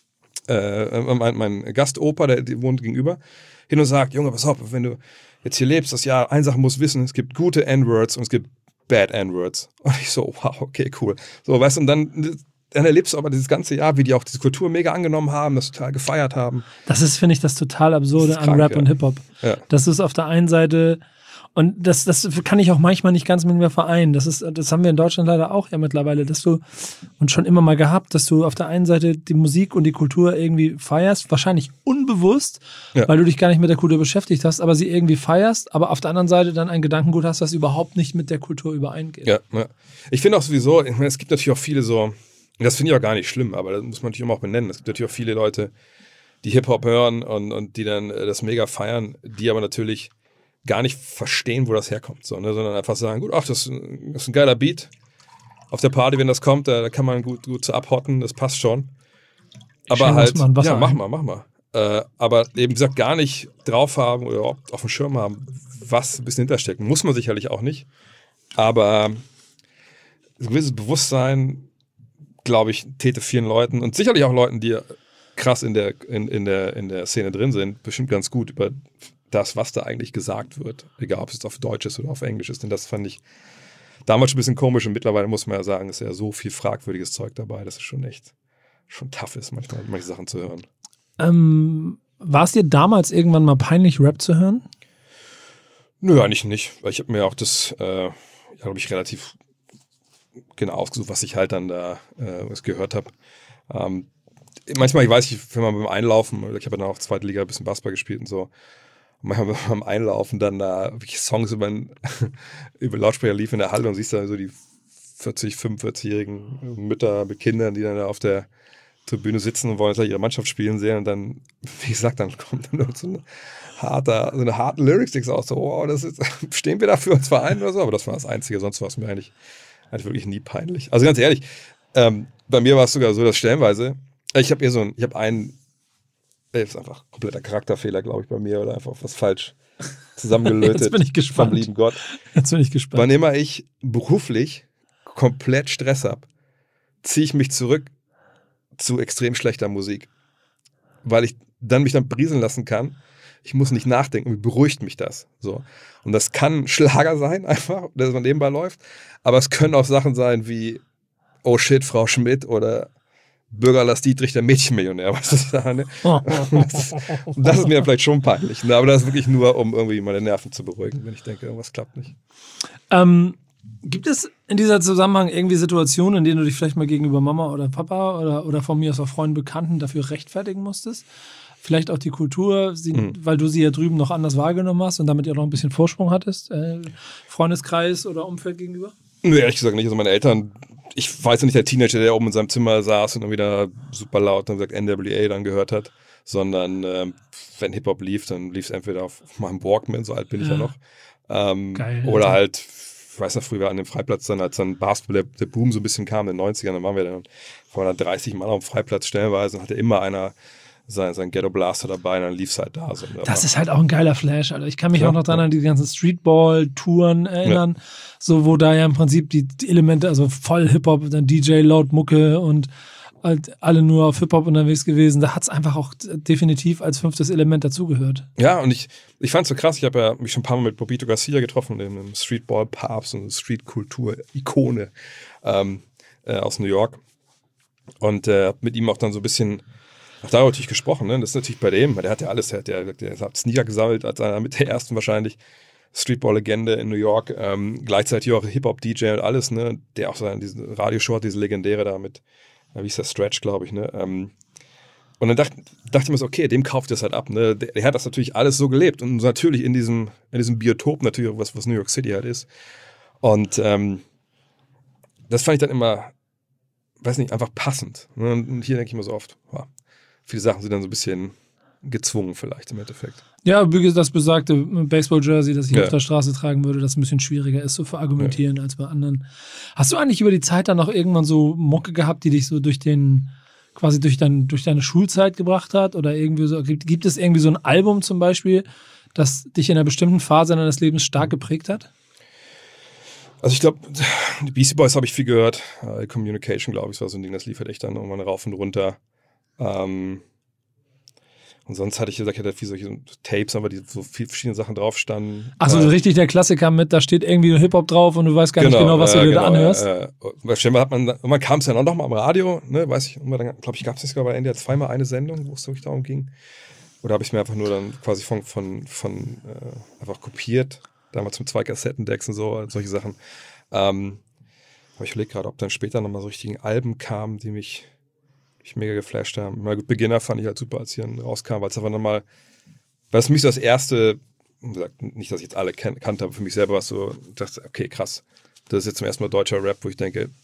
äh, mein, mein Gastopa, der, der wohnt gegenüber, hin und sagt, Junge, pass auf, wenn du jetzt hier lebst, das Jahr, eine Sache musst du wissen, es gibt gute N-Words und es gibt Bad N-Words. Und ich so, wow, okay, cool. So, weißt du, und dann, dann erlebst du aber dieses ganze Jahr, wie die auch diese Kultur mega angenommen haben, das total gefeiert haben. Das ist, finde ich, das total Absurde an Rap ja. und Hip-Hop. Ja. Das ist auf der einen Seite, und das, das kann ich auch manchmal nicht ganz mit mir vereinen. Das ist, das haben wir in Deutschland leider auch ja mittlerweile, dass du, und schon immer mal gehabt, dass du auf der einen Seite die Musik und die Kultur irgendwie feierst, wahrscheinlich unbewusst, ja. weil du dich gar nicht mit der Kultur beschäftigt hast, aber sie irgendwie feierst, aber auf der anderen Seite dann ein Gedankengut hast, das überhaupt nicht mit der Kultur übereingeht. Ja, ja. Ich finde auch sowieso, ich meine, es gibt natürlich auch viele so, das finde ich auch gar nicht schlimm, aber das muss man natürlich immer auch benennen, es gibt natürlich auch viele Leute, die Hip-Hop hören und, und die dann äh, das mega feiern, die aber natürlich gar nicht verstehen, wo das herkommt, so, ne? Sondern einfach sagen, gut, ach, das, das ist ein geiler Beat. Auf der Party, wenn das kommt, da, da kann man gut, gut so abhotten, das passt schon. Aber halt, ja, mach mal, mach mal. Äh, aber eben, wie gesagt, gar nicht drauf haben oder auf dem Schirm haben, was ein bisschen hintersteckt. Muss man sicherlich auch nicht. Aber ein gewisses Bewusstsein, glaube ich, täte vielen Leuten und sicherlich auch Leuten, die krass in der, in, in der, in der Szene drin sind, bestimmt ganz gut über das, was da eigentlich gesagt wird. Egal, ob es auf Deutsch ist oder auf Englisch ist. Denn das fand ich damals schon ein bisschen komisch und mittlerweile muss man ja sagen, ist ja so viel fragwürdiges Zeug dabei, dass es schon echt schon tough ist, manchmal manche Sachen zu hören. Ähm, war es dir damals irgendwann mal peinlich, Rap zu hören? Nö, eigentlich nicht. Weil ich habe mir auch das, äh, ja, glaube ich, relativ genau ausgesucht, was ich halt dann da äh, was gehört habe. Ähm, manchmal, ich weiß nicht, wenn man beim Einlaufen, ich habe ja dann auch zweite Liga ein bisschen Basketball gespielt und so, und manchmal beim Einlaufen dann da wirklich Songs über, ein, über Lautsprecher lief in der Halle und siehst dann so die vierzig, fünfundvierzigjährigen Mütter mit Kindern, die dann da auf der Tribüne sitzen und wollen jetzt ihre Mannschaft spielen sehen und dann, wie gesagt, dann kommt dann so eine harte, so eine harten Lyrics aus, so, wow, das ist, stehen wir dafür als Verein oder so, aber das war das Einzige, sonst war es mir eigentlich, eigentlich wirklich nie peinlich. Also ganz ehrlich, ähm, bei mir war es sogar so, dass stellenweise, ich habe eher so ein, ich habe einen, das ist einfach kompletter Charakterfehler, glaube ich, bei mir oder einfach was falsch zusammengelötet. Jetzt bin ich gespannt. Vom lieben Gott. Jetzt bin ich gespannt. Wann immer ich beruflich komplett Stress habe, ziehe ich mich zurück zu extrem schlechter Musik. Weil ich dann mich dann berieseln lassen kann. Ich muss nicht nachdenken, wie beruhigt mich das. So. Und das kann Schlager sein, einfach, dass man nebenbei läuft. Aber es können auch Sachen sein wie Oh shit, Frau Schmidt oder Bürger Lars Dietrich, der Mädchenmillionär. Was ist das, ne? das, das ist mir vielleicht schon peinlich. Ne? Aber das ist wirklich nur, um irgendwie meine Nerven zu beruhigen, wenn ich denke, irgendwas klappt nicht. Ähm, gibt es in dieser Zusammenhang irgendwie Situationen, in denen du dich vielleicht mal gegenüber Mama oder Papa oder, oder von mir aus auch Freunden, Bekannten dafür rechtfertigen musstest? Vielleicht auch die Kultur, sie, mhm. weil du sie ja drüben noch anders wahrgenommen hast und damit ja noch ein bisschen Vorsprung hattest, äh, Freundeskreis oder Umfeld gegenüber? Nö, ehrlich gesagt nicht. Also meine Eltern, ich weiß ja nicht der Teenager, der oben in seinem Zimmer saß und dann wieder super laut und gesagt N W A dann gehört hat, sondern ähm, wenn Hip-Hop lief, dann lief es entweder auf, auf meinem Walkman, so alt bin ja. ich ja noch, ähm, Geil, oder Alter. halt, ich weiß noch, früher an dem Freiplatz dann, als dann Basketball, der, der Boom so ein bisschen kam in den neunzigern, dann waren wir dann vor dreißig Mann auf dem Freiplatz stellenweise und hatte immer einer sein, sein Ghetto Blaster dabei und dann lief es halt da. So, das ist halt auch ein geiler Flash, Alter. Ich kann mich ja, auch noch daran ja. an die ganzen Streetball-Touren erinnern, ja. so wo da ja im Prinzip die, die Elemente, also voll Hip-Hop, dann D J, laut Mucke und halt alle nur auf Hip-Hop unterwegs gewesen. Da hat es einfach auch definitiv als fünftes Element dazugehört. Ja, und ich, ich fand es so krass, ich habe ja mich schon ein paar Mal mit Bobito Garcia getroffen, dem Streetball-Papst und Street-Kultur-Ikone ähm, äh, aus New York und äh, mit ihm auch dann so ein bisschen auch darüber natürlich gesprochen, ne? Das ist natürlich bei dem, der hat ja alles, der hat, der, der hat Sneaker gesammelt, als einer mit der ersten wahrscheinlich Streetball-Legende in New York, ähm, gleichzeitig auch Hip-Hop-D J und alles, ne? Der auch so diesen Radioshow hat, diese legendäre da mit, wie ist der, Stretch, glaube ich, ne? Ähm, und dann dachte, dachte ich mir so, okay, dem kauft das halt ab, ne? Der, der hat das natürlich alles so gelebt und natürlich in diesem, in diesem Biotop natürlich, was, was New York City halt ist. Und ähm, das fand ich dann immer, weiß nicht, einfach passend. Ne? Und hier denke ich mir so oft, wow. Viele Sachen sind dann so ein bisschen gezwungen vielleicht im Endeffekt. Ja, das besagte Baseball-Jersey, das ich ja. auf der Straße tragen würde, das ein bisschen schwieriger ist zu verargumentieren ja. als bei anderen. Hast du eigentlich über die Zeit dann noch irgendwann so Mucke gehabt, die dich so durch den, quasi durch, dein, durch deine Schulzeit gebracht hat? Oder irgendwie so, gibt, gibt es irgendwie so ein Album zum Beispiel, das dich in einer bestimmten Phase deines Lebens stark geprägt hat? Also ich glaube, die Beastie Boys habe ich viel gehört. Uh, Communication, glaube ich, war so ein Ding, das lief halt echt dann irgendwann rauf und runter. Ähm, und sonst hatte ich gesagt, ich hatte viel solche Tapes, aber die so viele verschiedene Sachen drauf standen. Achso, äh, richtig der Klassiker mit, da steht irgendwie Hip-Hop drauf und du weißt gar genau, nicht genau, was äh, du dir genau, da anhörst. Äh, äh, stell mal, hat man, man kam es ja noch mal am Radio, ne, weiß ich, dann glaube ich, gab es sogar bei N D R zweimal eine Sendung, wo es wirklich darum ging. Oder habe ich mir einfach nur dann quasi von, von, von äh, einfach kopiert, damals mit zwei Kassettendecks und so, solche Sachen. Ähm, aber ich überlege gerade, ob dann später nochmal so richtigen Alben kamen, die mich mich mega geflasht haben. Mal gut, Beginner fand ich halt super, als hier rauskam, weil es einfach nochmal, weil es für mich so das erste, nicht, dass ich jetzt alle kan- kannte, aber für mich selber war es so, ich dachte, okay, krass, das ist jetzt zum ersten Mal deutscher Rap, wo ich denke,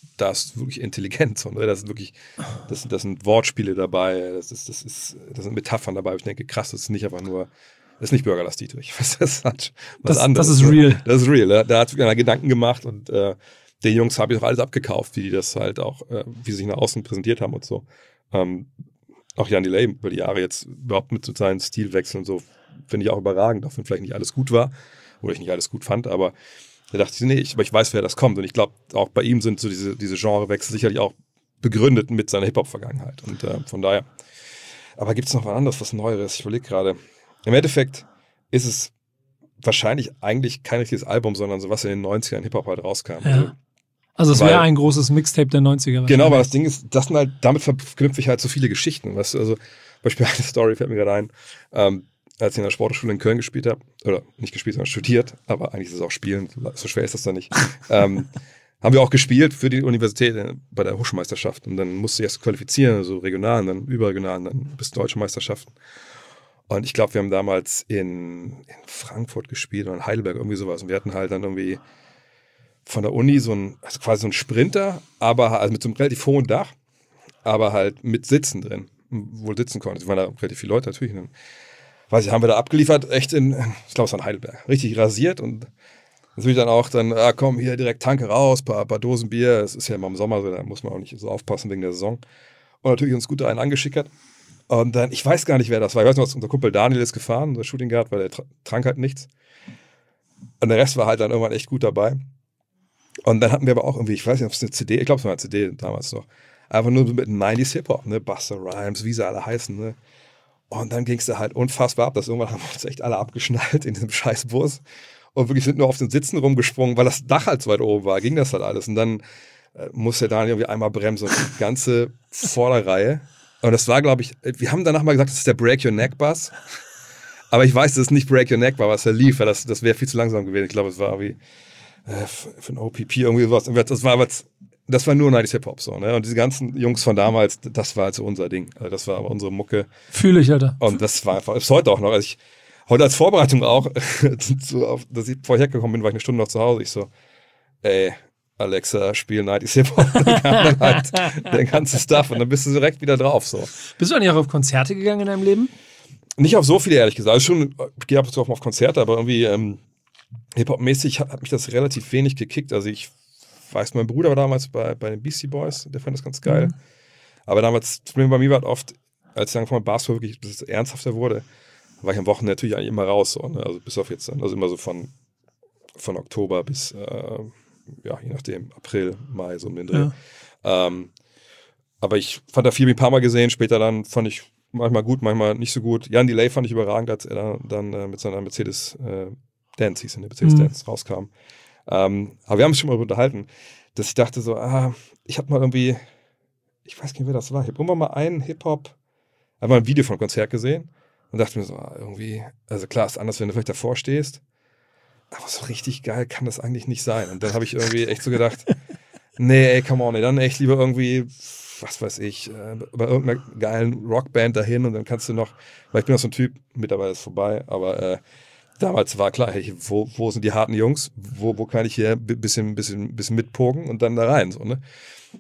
da ist wirklich Intelligenz und da sind wirklich, das, das sind Wortspiele dabei, das, ist, das, ist, das sind Metaphern dabei. Ich denke, krass, das ist nicht einfach nur, das ist nicht Bürger Lars Dietrich. Das hat was das, anderes. Das ist real. Das ist real. Da, da hat einer Gedanken gemacht und äh, den Jungs habe ich auch alles abgekauft, wie die das halt auch, äh, wie sie sich nach außen präsentiert haben und so. Ähm, auch Jan Delay über die Jahre jetzt überhaupt mit so seinen Stilwechseln und so, finde ich auch überragend, auch wenn vielleicht nicht alles gut war oder ich nicht alles gut fand, aber da dachte ich, nee, ich, aber ich weiß, wer das kommt und ich glaube, auch bei ihm sind so diese, diese Genrewechsel sicherlich auch begründet mit seiner Hip-Hop-Vergangenheit und äh, von daher. Aber gibt es noch was anderes, was Neueres? Ich überlege gerade. Im Endeffekt ist es wahrscheinlich eigentlich kein richtiges Album, sondern so was in den neunzigern Hip-Hop halt rauskam. Ja. Also, Also es Weil- wäre ein großes Mixtape der neunziger. Genau, aber das Ding ist, das sind halt, damit verknüpfe ich halt so viele Geschichten. Weißt du, also, Beispiel eine Story fällt mir gerade ein, ähm, als ich in der Sportschule in Köln gespielt habe, oder nicht gespielt, sondern studiert, aber eigentlich ist es auch Spielen, so schwer ist das dann nicht, ähm, haben wir auch gespielt für die Universität äh, bei der Hochschulmeisterschaft und dann musst du erst qualifizieren, so regional, und dann überregional, und dann bis deutsche Meisterschaften. Und ich glaube, wir haben damals in, in Frankfurt gespielt oder in Heidelberg, irgendwie sowas, und wir hatten halt dann irgendwie von der Uni so ein, also quasi so ein Sprinter, aber also mit so einem relativ hohen Dach, aber halt mit Sitzen drin, wo du sitzen konntest. Es waren da relativ viele Leute natürlich. Und dann, weiß ich, haben wir da abgeliefert, echt in, ich glaube, es war in Heidelberg, richtig rasiert und natürlich dann auch dann, ah, komm, hier direkt Tanke raus, paar, paar Dosen Bier, es ist ja immer im Sommer so, da muss man auch nicht so aufpassen wegen der Saison. Und natürlich uns gut einen angeschickert. Und dann, ich weiß gar nicht, wer das war, ich weiß noch, unser Kumpel Daniel ist gefahren, unser Shooting Guard, weil der tra- trank halt nichts. Und der Rest war halt dann irgendwann echt gut dabei. Und dann hatten wir aber auch irgendwie, ich weiß nicht, ob es eine C D, ich glaube, es war eine C D damals noch, einfach nur so mit neunziger Hip-Hop, ne, Busta Rhymes, wie sie alle heißen, ne. Und dann ging es da halt unfassbar ab, dass irgendwann haben wir uns echt alle abgeschnallt in diesem scheiß Bus und wirklich sind nur auf den Sitzen rumgesprungen, weil das Dach halt so weit oben war, ging das halt alles. Und dann äh, musste Daniel irgendwie einmal bremsen, die ganze Vorderreihe. Und das war, glaube ich, wir haben danach mal gesagt, das ist der Break Your Neck Bus. Aber ich weiß, dass es nicht Break Your Neck war, was da lief, weil das, das wäre viel zu langsam gewesen. Ich glaube, es war irgendwie für ein O P P irgendwie was. Das war aber, das war nur neunziger Hip-Hop so, ne? Und diese ganzen Jungs von damals, das war halt so unser Ding. Also das war aber unsere Mucke. Fühle ich, Alter. Und das war einfach, ist heute auch noch. Also ich, heute als Vorbereitung auch, so auf, dass ich vorher hergekommen bin, war ich eine Stunde noch zu Hause. Ich so, ey, Alexa, spiel neunziger Hip-Hop. Und dann kam dann halt der ganze Stuff und dann bist du direkt wieder drauf, so. Bist du eigentlich auch auf Konzerte gegangen in deinem Leben? Nicht auf so viele, ehrlich gesagt. Also schon, ich gehe ab und zu auch mal auf Konzerte, aber irgendwie, ähm, Hip-Hop-mäßig hat, hat mich das relativ wenig gekickt. Also ich weiß, mein Bruder war damals bei, bei den Beastie Boys, der fand das ganz geil. Mhm. Aber damals, bei mir war es oft, als ich dann von Basketball wirklich bis es ernsthafter wurde, war ich am Wochenende natürlich eigentlich immer raus. So, ne? Also bis auf jetzt, also immer so von, von Oktober bis, äh, ja, je nachdem, April, Mai, so um den Dreh. Ja. Ähm, aber ich fand da viel ein paar Mal gesehen, später dann fand ich manchmal gut, manchmal nicht so gut. Jan Delay fand ich überragend, als er dann, dann äh, mit seiner Mercedes äh, Dance hieß, in der Mercedes Dance mhm. rauskam. Ähm, aber wir haben uns schon mal unterhalten, dass ich dachte so, ah, ich habe mal irgendwie, ich weiß nicht, wer das war, ich habe irgendwann mal einen Hip-Hop, einfach ein Video von einem Konzert gesehen und dachte mir so, ah, irgendwie, also klar, ist anders, wenn du vielleicht davor stehst, aber so richtig geil kann das eigentlich nicht sein. Und dann habe ich irgendwie echt so gedacht, nee, ey, come on, ey, dann echt lieber irgendwie, was weiß ich, äh, bei irgendeiner geilen Rockband dahin und dann kannst du noch, weil ich bin auch so ein Typ, mittlerweile ist es vorbei, aber äh, damals war klar, hey, wo, wo sind die harten Jungs? Wo, wo kann ich hier ein bisschen, bisschen, bisschen mitpogen und dann da rein? So, ne?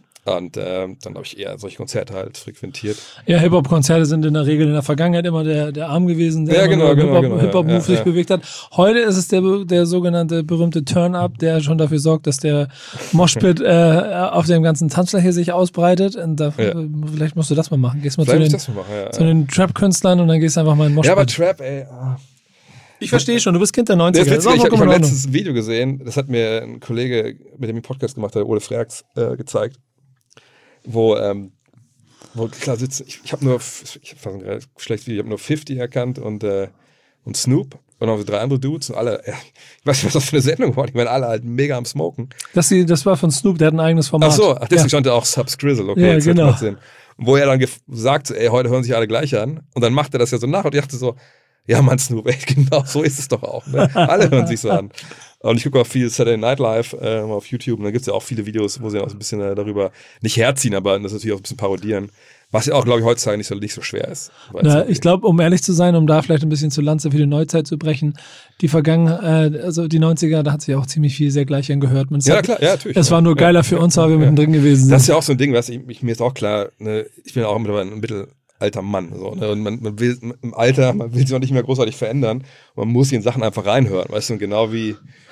Und äh, dann habe ich eher solche Konzerte halt frequentiert. Ja, Hip-Hop-Konzerte sind in der Regel in der Vergangenheit immer der, der Arm gewesen, der ja, genau, genau, Hip-Hop, genau, Hip-Hop-Move ja, sich ja. bewegt hat. Heute ist es der, der sogenannte berühmte Turn-Up, der schon dafür sorgt, dass der Moshpit äh, auf dem ganzen Tanzfläche sich ausbreitet. Und da, ja. vielleicht musst du das mal machen. Gehst mal zu den, machen, ja, zu den Trap-Künstlern und dann gehst du einfach mal in den Moshpit. Ja, aber Trap, ey. Ah. Ich verstehe schon, du bist Kind der neunziger. Das ist witzig, ich habe mein letztes Video gesehen, das hat mir ein Kollege, mit dem ich einen Podcast gemacht habe, Ole Freaks, äh, gezeigt, wo, ähm, wo klar sitzt, ich, ich habe nur, ich habe schlecht Video, ich habe nur fifty erkannt und, äh, und Snoop und noch so drei andere Dudes und alle, äh, ich weiß nicht, was das für eine Sendung war, ich meine, alle halt mega am Smoken. Das, das war von Snoop, der hat ein eigenes Format. Ach so, ach, deswegen ja. stand da auch Subs Grizzle, okay, ja, genau. Wo er dann sagt, ey, heute hören sich alle gleich an und dann macht er das ja so nach und ich dachte so, ja, Mann, Snoop, ey, genau so ist es doch auch. Ne? Alle hören sich so an. Und ich gucke auch viel Saturday Night Live äh, auf YouTube und da gibt es ja auch viele Videos, wo sie auch so ein bisschen äh, darüber nicht herziehen, aber das natürlich auch ein bisschen parodieren. Was ja auch, glaube ich, heutzutage nicht so, nicht so schwer ist. Na, ich glaube, um ehrlich zu sein, um da vielleicht ein bisschen zur Lanze für die Neuzeit zu brechen, die Vergangenheit, äh, also die neunziger, da hat sich auch ziemlich viel sehr gleich angehört. Man ja, hat, klar, ja, natürlich. Es war nur geiler ja, für uns, weil wir ja. mittendrin gewesen sind. Das ist ja auch so ein Ding, was ich, ich, mir ist auch klar, ne, ich bin ja auch mittlerweile ein mittelalter Mann. So, ne, und man, man will im Alter, man will sich auch nicht mehr großartig verändern. Man muss in Sachen einfach reinhören, weißt du, genau wie.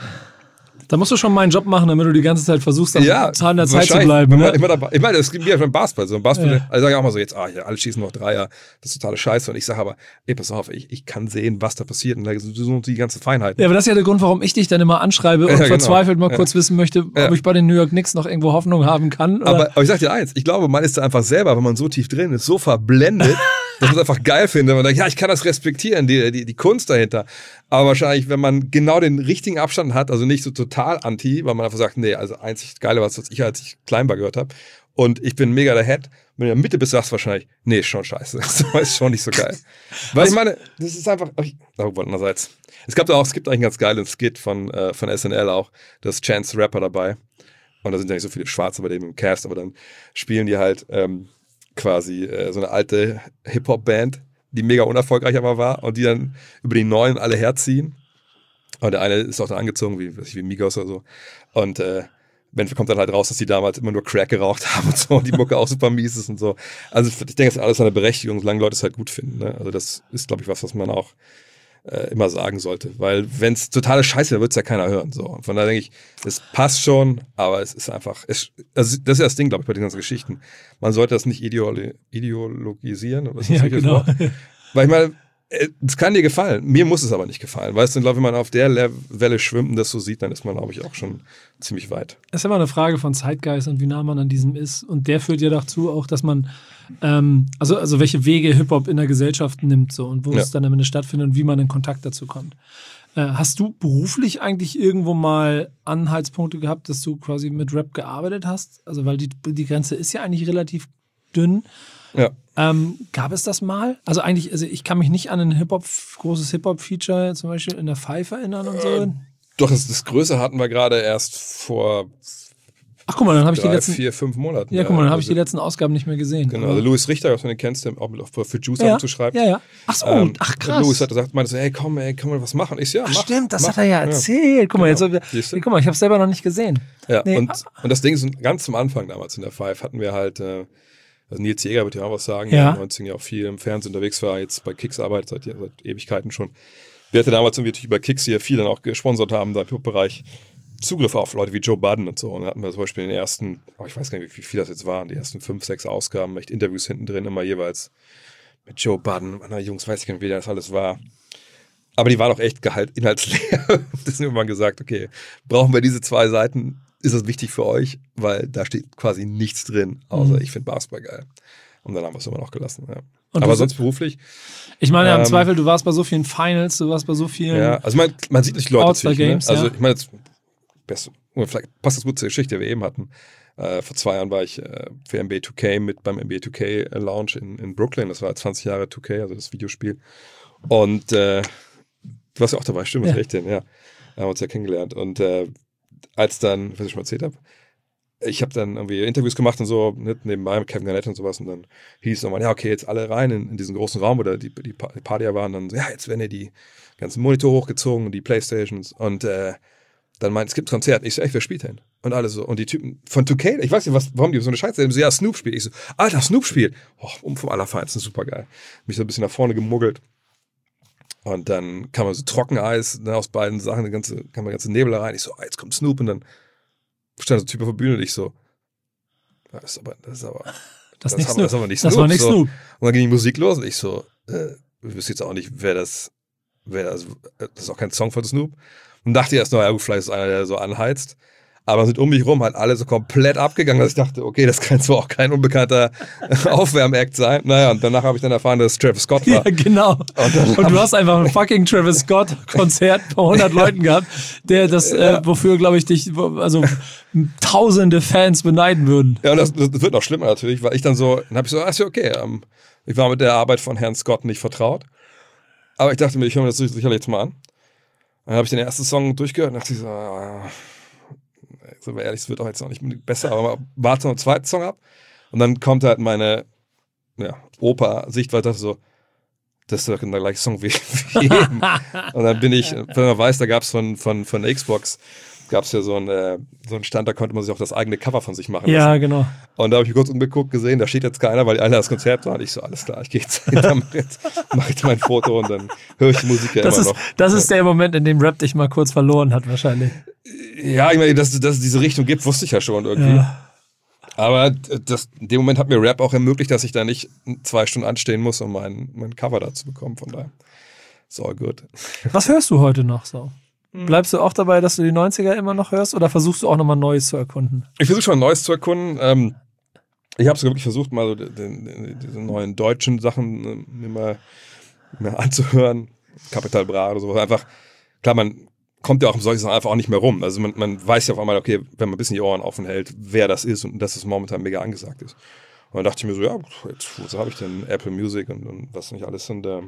Da musst du schon meinen Job machen, damit du die ganze Zeit versuchst, am ja, Zahn der Zeit zu bleiben. Ne? Immer dabei. Ich meine, das gibt mir ja beim Basketball. So, im Basketball, ja. Also sage ich auch mal so, jetzt, ah, ja, alle schießen noch Dreier, das ist totale Scheiße. Und ich sage aber, ey, pass auf, ich, ich kann sehen, was da passiert. Und da sind die ganzen Feinheiten. Ja, aber das ist ja der Grund, warum ich dich dann immer anschreibe und ja, genau. verzweifelt mal ja. kurz wissen möchte, ja. ob ich bei den New York Knicks noch irgendwo Hoffnung haben kann. Oder? Aber, aber ich sag dir eins, ich glaube, man ist da einfach selber, wenn man so tief drin ist, so verblendet, dass man es einfach geil findet. Man denkt, ja, ich kann das respektieren, die, die, die Kunst dahinter. Aber wahrscheinlich, wenn man genau den richtigen Abstand hat, also nicht so total anti, weil man einfach sagt, nee, also einzig Geile, was ich, als ich klein war, gehört habe. Und ich bin mega der Head. Wenn du in der Mitte bist, sagst du wahrscheinlich, nee, ist schon scheiße. Das ist schon nicht so geil. Weil ich meine, das ist einfach, oh, andererseits. Es gab auch, es gibt eigentlich einen ganz geilen Skit von, äh, von S N L auch, da ist Chance the Rapper dabei. Und da sind ja nicht so viele Schwarze bei dem im Cast, aber dann spielen die halt ähm, quasi äh, so eine alte Hip-Hop-Band, die mega unerfolgreich aber war und die dann über die Neuen alle herziehen. Und der eine ist auch dann angezogen, wie, wie Migos oder so. Und äh, wenn kommt dann halt raus, dass die damals immer nur Crack geraucht haben und so und die Mucke auch super mies ist und so. Also ich denke, das ist alles eine Berechtigung, solange Leute es halt gut finden. Ne? Also das ist, glaube ich, was, was man auch äh, immer sagen sollte. Weil wenn es totale Scheiße wäre, wird es ja keiner hören. So. Und von daher denke ich, es passt schon, aber es ist einfach, es, also das ist ja das Ding, glaube ich, bei den ganzen Geschichten. Man sollte das nicht ideolo- ideologisieren. Oder was ist ja, genau. Weil ich meine, es kann dir gefallen. Mir muss es aber nicht gefallen. Weißt du, wenn man auf der Le- Welle schwimmt und das so sieht, dann ist man, glaube ich, auch schon ziemlich weit. Es ist immer eine Frage von Zeitgeist und wie nah man an diesem ist. Und der führt ja dazu auch, dass man, ähm, also, also welche Wege Hip-Hop in der Gesellschaft nimmt so und wo ja. es dann am Ende stattfindet und wie man in Kontakt dazu kommt. Äh, hast du beruflich eigentlich irgendwo mal Anhaltspunkte gehabt, dass du quasi mit Rap gearbeitet hast? Also, weil die, die Grenze ist ja eigentlich relativ dünn. Ja. Ähm, gab es das mal? Also eigentlich, also ich kann mich nicht an ein Hip-Hop, großes Hip-Hop-Feature zum Beispiel in der Five erinnern und so. Äh, doch, das, das Größe hatten wir gerade erst vor Ach guck mal, dann habe ich die drei, letzten vier, fünf Monaten. Ja, guck mal, dann habe ich die letzten Ausgaben nicht mehr gesehen. Genau, also Louis Richter, was du den kennst, der auch für Juice ja, zu schreiben. Ja, ja. Ach so, ähm, ach krass. Louis hat gesagt, meinte so, hey komm, ey, kann man was machen? Ich so, ja, ach, mach. Stimmt, das mach. hat er ja erzählt. Ja. Guck mal, genau. jetzt, guck mal, ich habe es selber noch nicht gesehen. Ja, nee. und, und das Ding ist, ganz zum Anfang damals in der Five hatten wir halt äh, also Nils Jäger wird ja auch was sagen, ja. der neunzehn ja auch viel im Fernsehen unterwegs war, jetzt bei Kicks arbeitet seit, seit Ewigkeiten schon. Wir hatten damals irgendwie über Kicks hier viel dann auch gesponsert haben, da im Bereich Zugriff auf Leute wie Joe Budden und so. Und da hatten wir zum Beispiel in den ersten, oh, ich weiß gar nicht, wie viel das jetzt waren, die ersten fünf, sechs Ausgaben, echt Interviews hinten drin, immer jeweils mit Joe Budden. Na Jungs, weiß ich gar nicht, wie das alles war. Aber die waren auch echt gehalt, inhaltsleer. Das ist irgendwann gesagt, okay, brauchen wir diese zwei Seiten? Ist das wichtig für euch? Weil da steht quasi nichts drin, außer mhm. ich finde Basketball geil. Und dann haben wir es immer noch gelassen. Ja. Aber sonst beruflich. Ich meine, ja, im ähm, Zweifel, du warst bei so vielen Finals, du warst bei so vielen. Ja, also man, man sieht nicht Leute All-Star Games. Ne? Also ja. ich meine, jetzt, best, vielleicht passt das gut zur Geschichte, die wir eben hatten. Äh, vor zwei Jahren war ich äh, für N B A zwei K mit beim N B A zwei K Lounge in, in Brooklyn. Das war zwanzig Jahre zwei K, also das Videospiel. Und äh, du warst ja auch dabei, stimmt, ja. recht denn, ja. Da haben wir uns ja kennengelernt. Und äh, als dann, was ich schon mal erzählt habe, ich habe dann irgendwie Interviews gemacht und so, ne, nebenbei mit Kevin Garnett und sowas, und dann hieß es nochmal, ja, okay, jetzt alle rein in, in diesen großen Raum, wo da die, die Party waren, dann so, ja, jetzt werden ja die ganzen Monitore hochgezogen und die Playstations und äh, dann meint, es gibt ein Konzert. Ich so, echt, wer spielt denn? Und alle so, und die Typen von zwei K, ich weiß nicht, was, warum die so eine Scheiße haben, so, ja, Snoop spielt. Ich so, Alter, Snoop spielt. Oh, um vom Allerfeinsten, super geil. Mich so ein bisschen nach vorne gemuggelt. Und dann kam man so Trockeneis, ne, aus beiden Sachen, die ganze, kam der ganze Nebel da rein. Ich so, ah, jetzt kommt Snoop, und dann stand so ein Typ auf der Bühne und ich so, das ist aber, das ist aber, das, das, nicht haben, Snoop. das haben wir nicht das Snoop. War nicht so. Snoop. Und dann ging die Musik los und ich so, äh, ich wüsste jetzt auch nicht, wer das, wer das, das ist auch kein Song von Snoop. Und dachte erst noch, ja gut, vielleicht ist einer, der so anheizt. Aber sind um mich rum halt alle so komplett abgegangen, dass ich dachte, okay, das kann zwar auch kein unbekannter Aufwärm-Act sein. Naja, und danach habe ich dann erfahren, dass es Travis Scott war. Ja, genau. Und, und du hast einfach ein fucking Travis Scott-Konzert vor hundert Leuten gehabt, der das, ja. äh, wofür, glaube ich, dich, also tausende Fans beneiden würden. Ja, und das, das wird noch schlimmer natürlich, weil ich dann so, dann habe ich so, ah, ist ja okay, ähm, ich war mit der Arbeit von Herrn Scott nicht vertraut. Aber ich dachte mir, ich höre mir das sicherlich jetzt mal an. Dann habe ich den ersten Song durchgehört und dachte ich so, ah, so ehrlich, es wird auch jetzt noch nicht besser, aber warte noch einen zweiten Song ab. Und dann kommt halt meine ja, Oper-Sichtweise so, das ist doch der gleiche Song wie, wie eben. Und dann bin ich, wenn man weiß, da gab es von, von, von der Xbox, gab es ja so einen, äh, so einen Stand, da konnte man sich auch das eigene Cover von sich machen Ja, lassen. genau. Und da habe ich kurz umgeguckt, gesehen, da steht jetzt keiner, weil alle das Konzert waren. Ich so, alles klar, ich gehe jetzt hinter, jetzt mache ich mein Foto und dann höre ich die Musik ja Das immer ist, noch. das ist der Moment, in dem Rap dich mal kurz verloren hat, wahrscheinlich. Ja, ich meine, dass, dass es diese Richtung gibt, wusste ich ja schon irgendwie. Ja. Aber das, in dem Moment hat mir Rap auch ermöglicht, dass ich da nicht zwei Stunden anstehen muss, um mein, mein Cover da zu bekommen. Von daher ist all good. Was hörst du heute noch so? Bleibst du auch dabei, dass du die neunziger immer noch hörst oder versuchst du auch nochmal Neues zu erkunden? Ich versuche schon Neues zu erkunden. Ähm, ich habe es wirklich versucht, mal so den, den, diese neuen deutschen Sachen äh, mir mal, mal anzuhören. Capital Bra oder so. Einfach, klar, man kommt ja auch um solche Sachen einfach auch nicht mehr rum. Also man, man weiß ja auf einmal, okay, wenn man ein bisschen die Ohren offen hält, wer das ist und dass es momentan mega angesagt ist. Und dann dachte ich mir so, ja, jetzt, wozu habe ich denn Apple Music und, und was nicht alles sind. Ähm,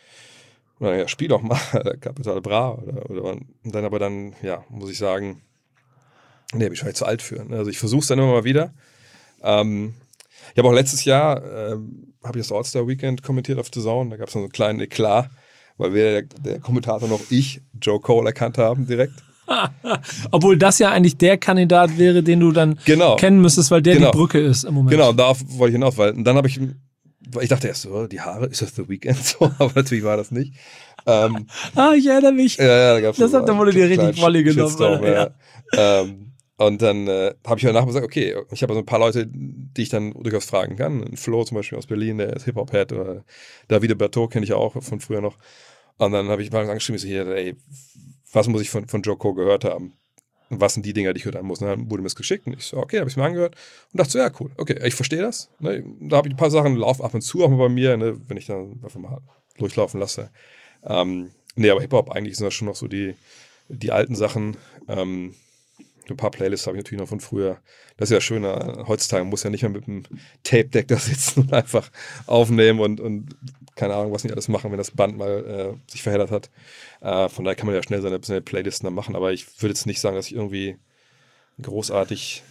oder ja, spiel doch mal Capital Bra. Oder, oder, und dann aber dann, ja, muss ich sagen, nee, bin ich vielleicht zu alt für. Also ich versuche es dann immer mal wieder. Ähm, ich habe auch letztes Jahr, ähm, habe ich das All-Star Weekend kommentiert auf The Zone. Da gab es noch so einen kleinen Eklat, weil weder der, der Kommentator noch ich Joe Cole erkannt haben direkt. Obwohl das ja eigentlich der Kandidat wäre, den du dann Genau. kennen müsstest, weil der Genau. die Brücke ist im Moment. Genau, darauf wollte ich hinaus, weil und dann habe ich, ich dachte erst so, die Haare, ist das The Weeknd so? Aber natürlich war das nicht. Ähm, Ah, ich erinnere mich. ja, ja, da gab's Das so hat- da einen wurde dir richtig kleinen Volley genommen, Shitstorm, Alter, ja. Ähm, und dann äh, habe ich danach gesagt, okay, ich habe so ein paar Leute, die ich dann durchaus fragen kann. Ein Flo zum Beispiel aus Berlin, der ist Hip-Hop-Head, oder Davide Bertot kenne ich auch von früher noch. Und dann habe ich mal angeschrieben, ich so, hier, ey, was muss ich von, von Joe Cole gehört haben? Und was sind die Dinger, die ich hören muss? Und dann wurde mir das geschickt und ich so, okay, habe ich es mir angehört und dachte so, ja, cool, okay, ich verstehe das. Ne? Da habe ich ein paar Sachen, laufen ab und zu auch mal bei mir, ne? Wenn ich dann einfach mal durchlaufen lasse. Ähm, nee, aber Hip-Hop, eigentlich sind das schon noch so die, die alten Sachen. Ähm, ein paar Playlists habe ich natürlich noch von früher. Das ist ja schön, heutzutage muss ja nicht mehr mit einem Tape-Deck da sitzen und einfach aufnehmen und, und keine Ahnung, was nicht alles machen, wenn das Band mal äh, sich verheddert hat. Äh, von daher kann man ja schnell seine, seine Playlisten dann machen, aber ich würde jetzt nicht sagen, dass ich irgendwie großartig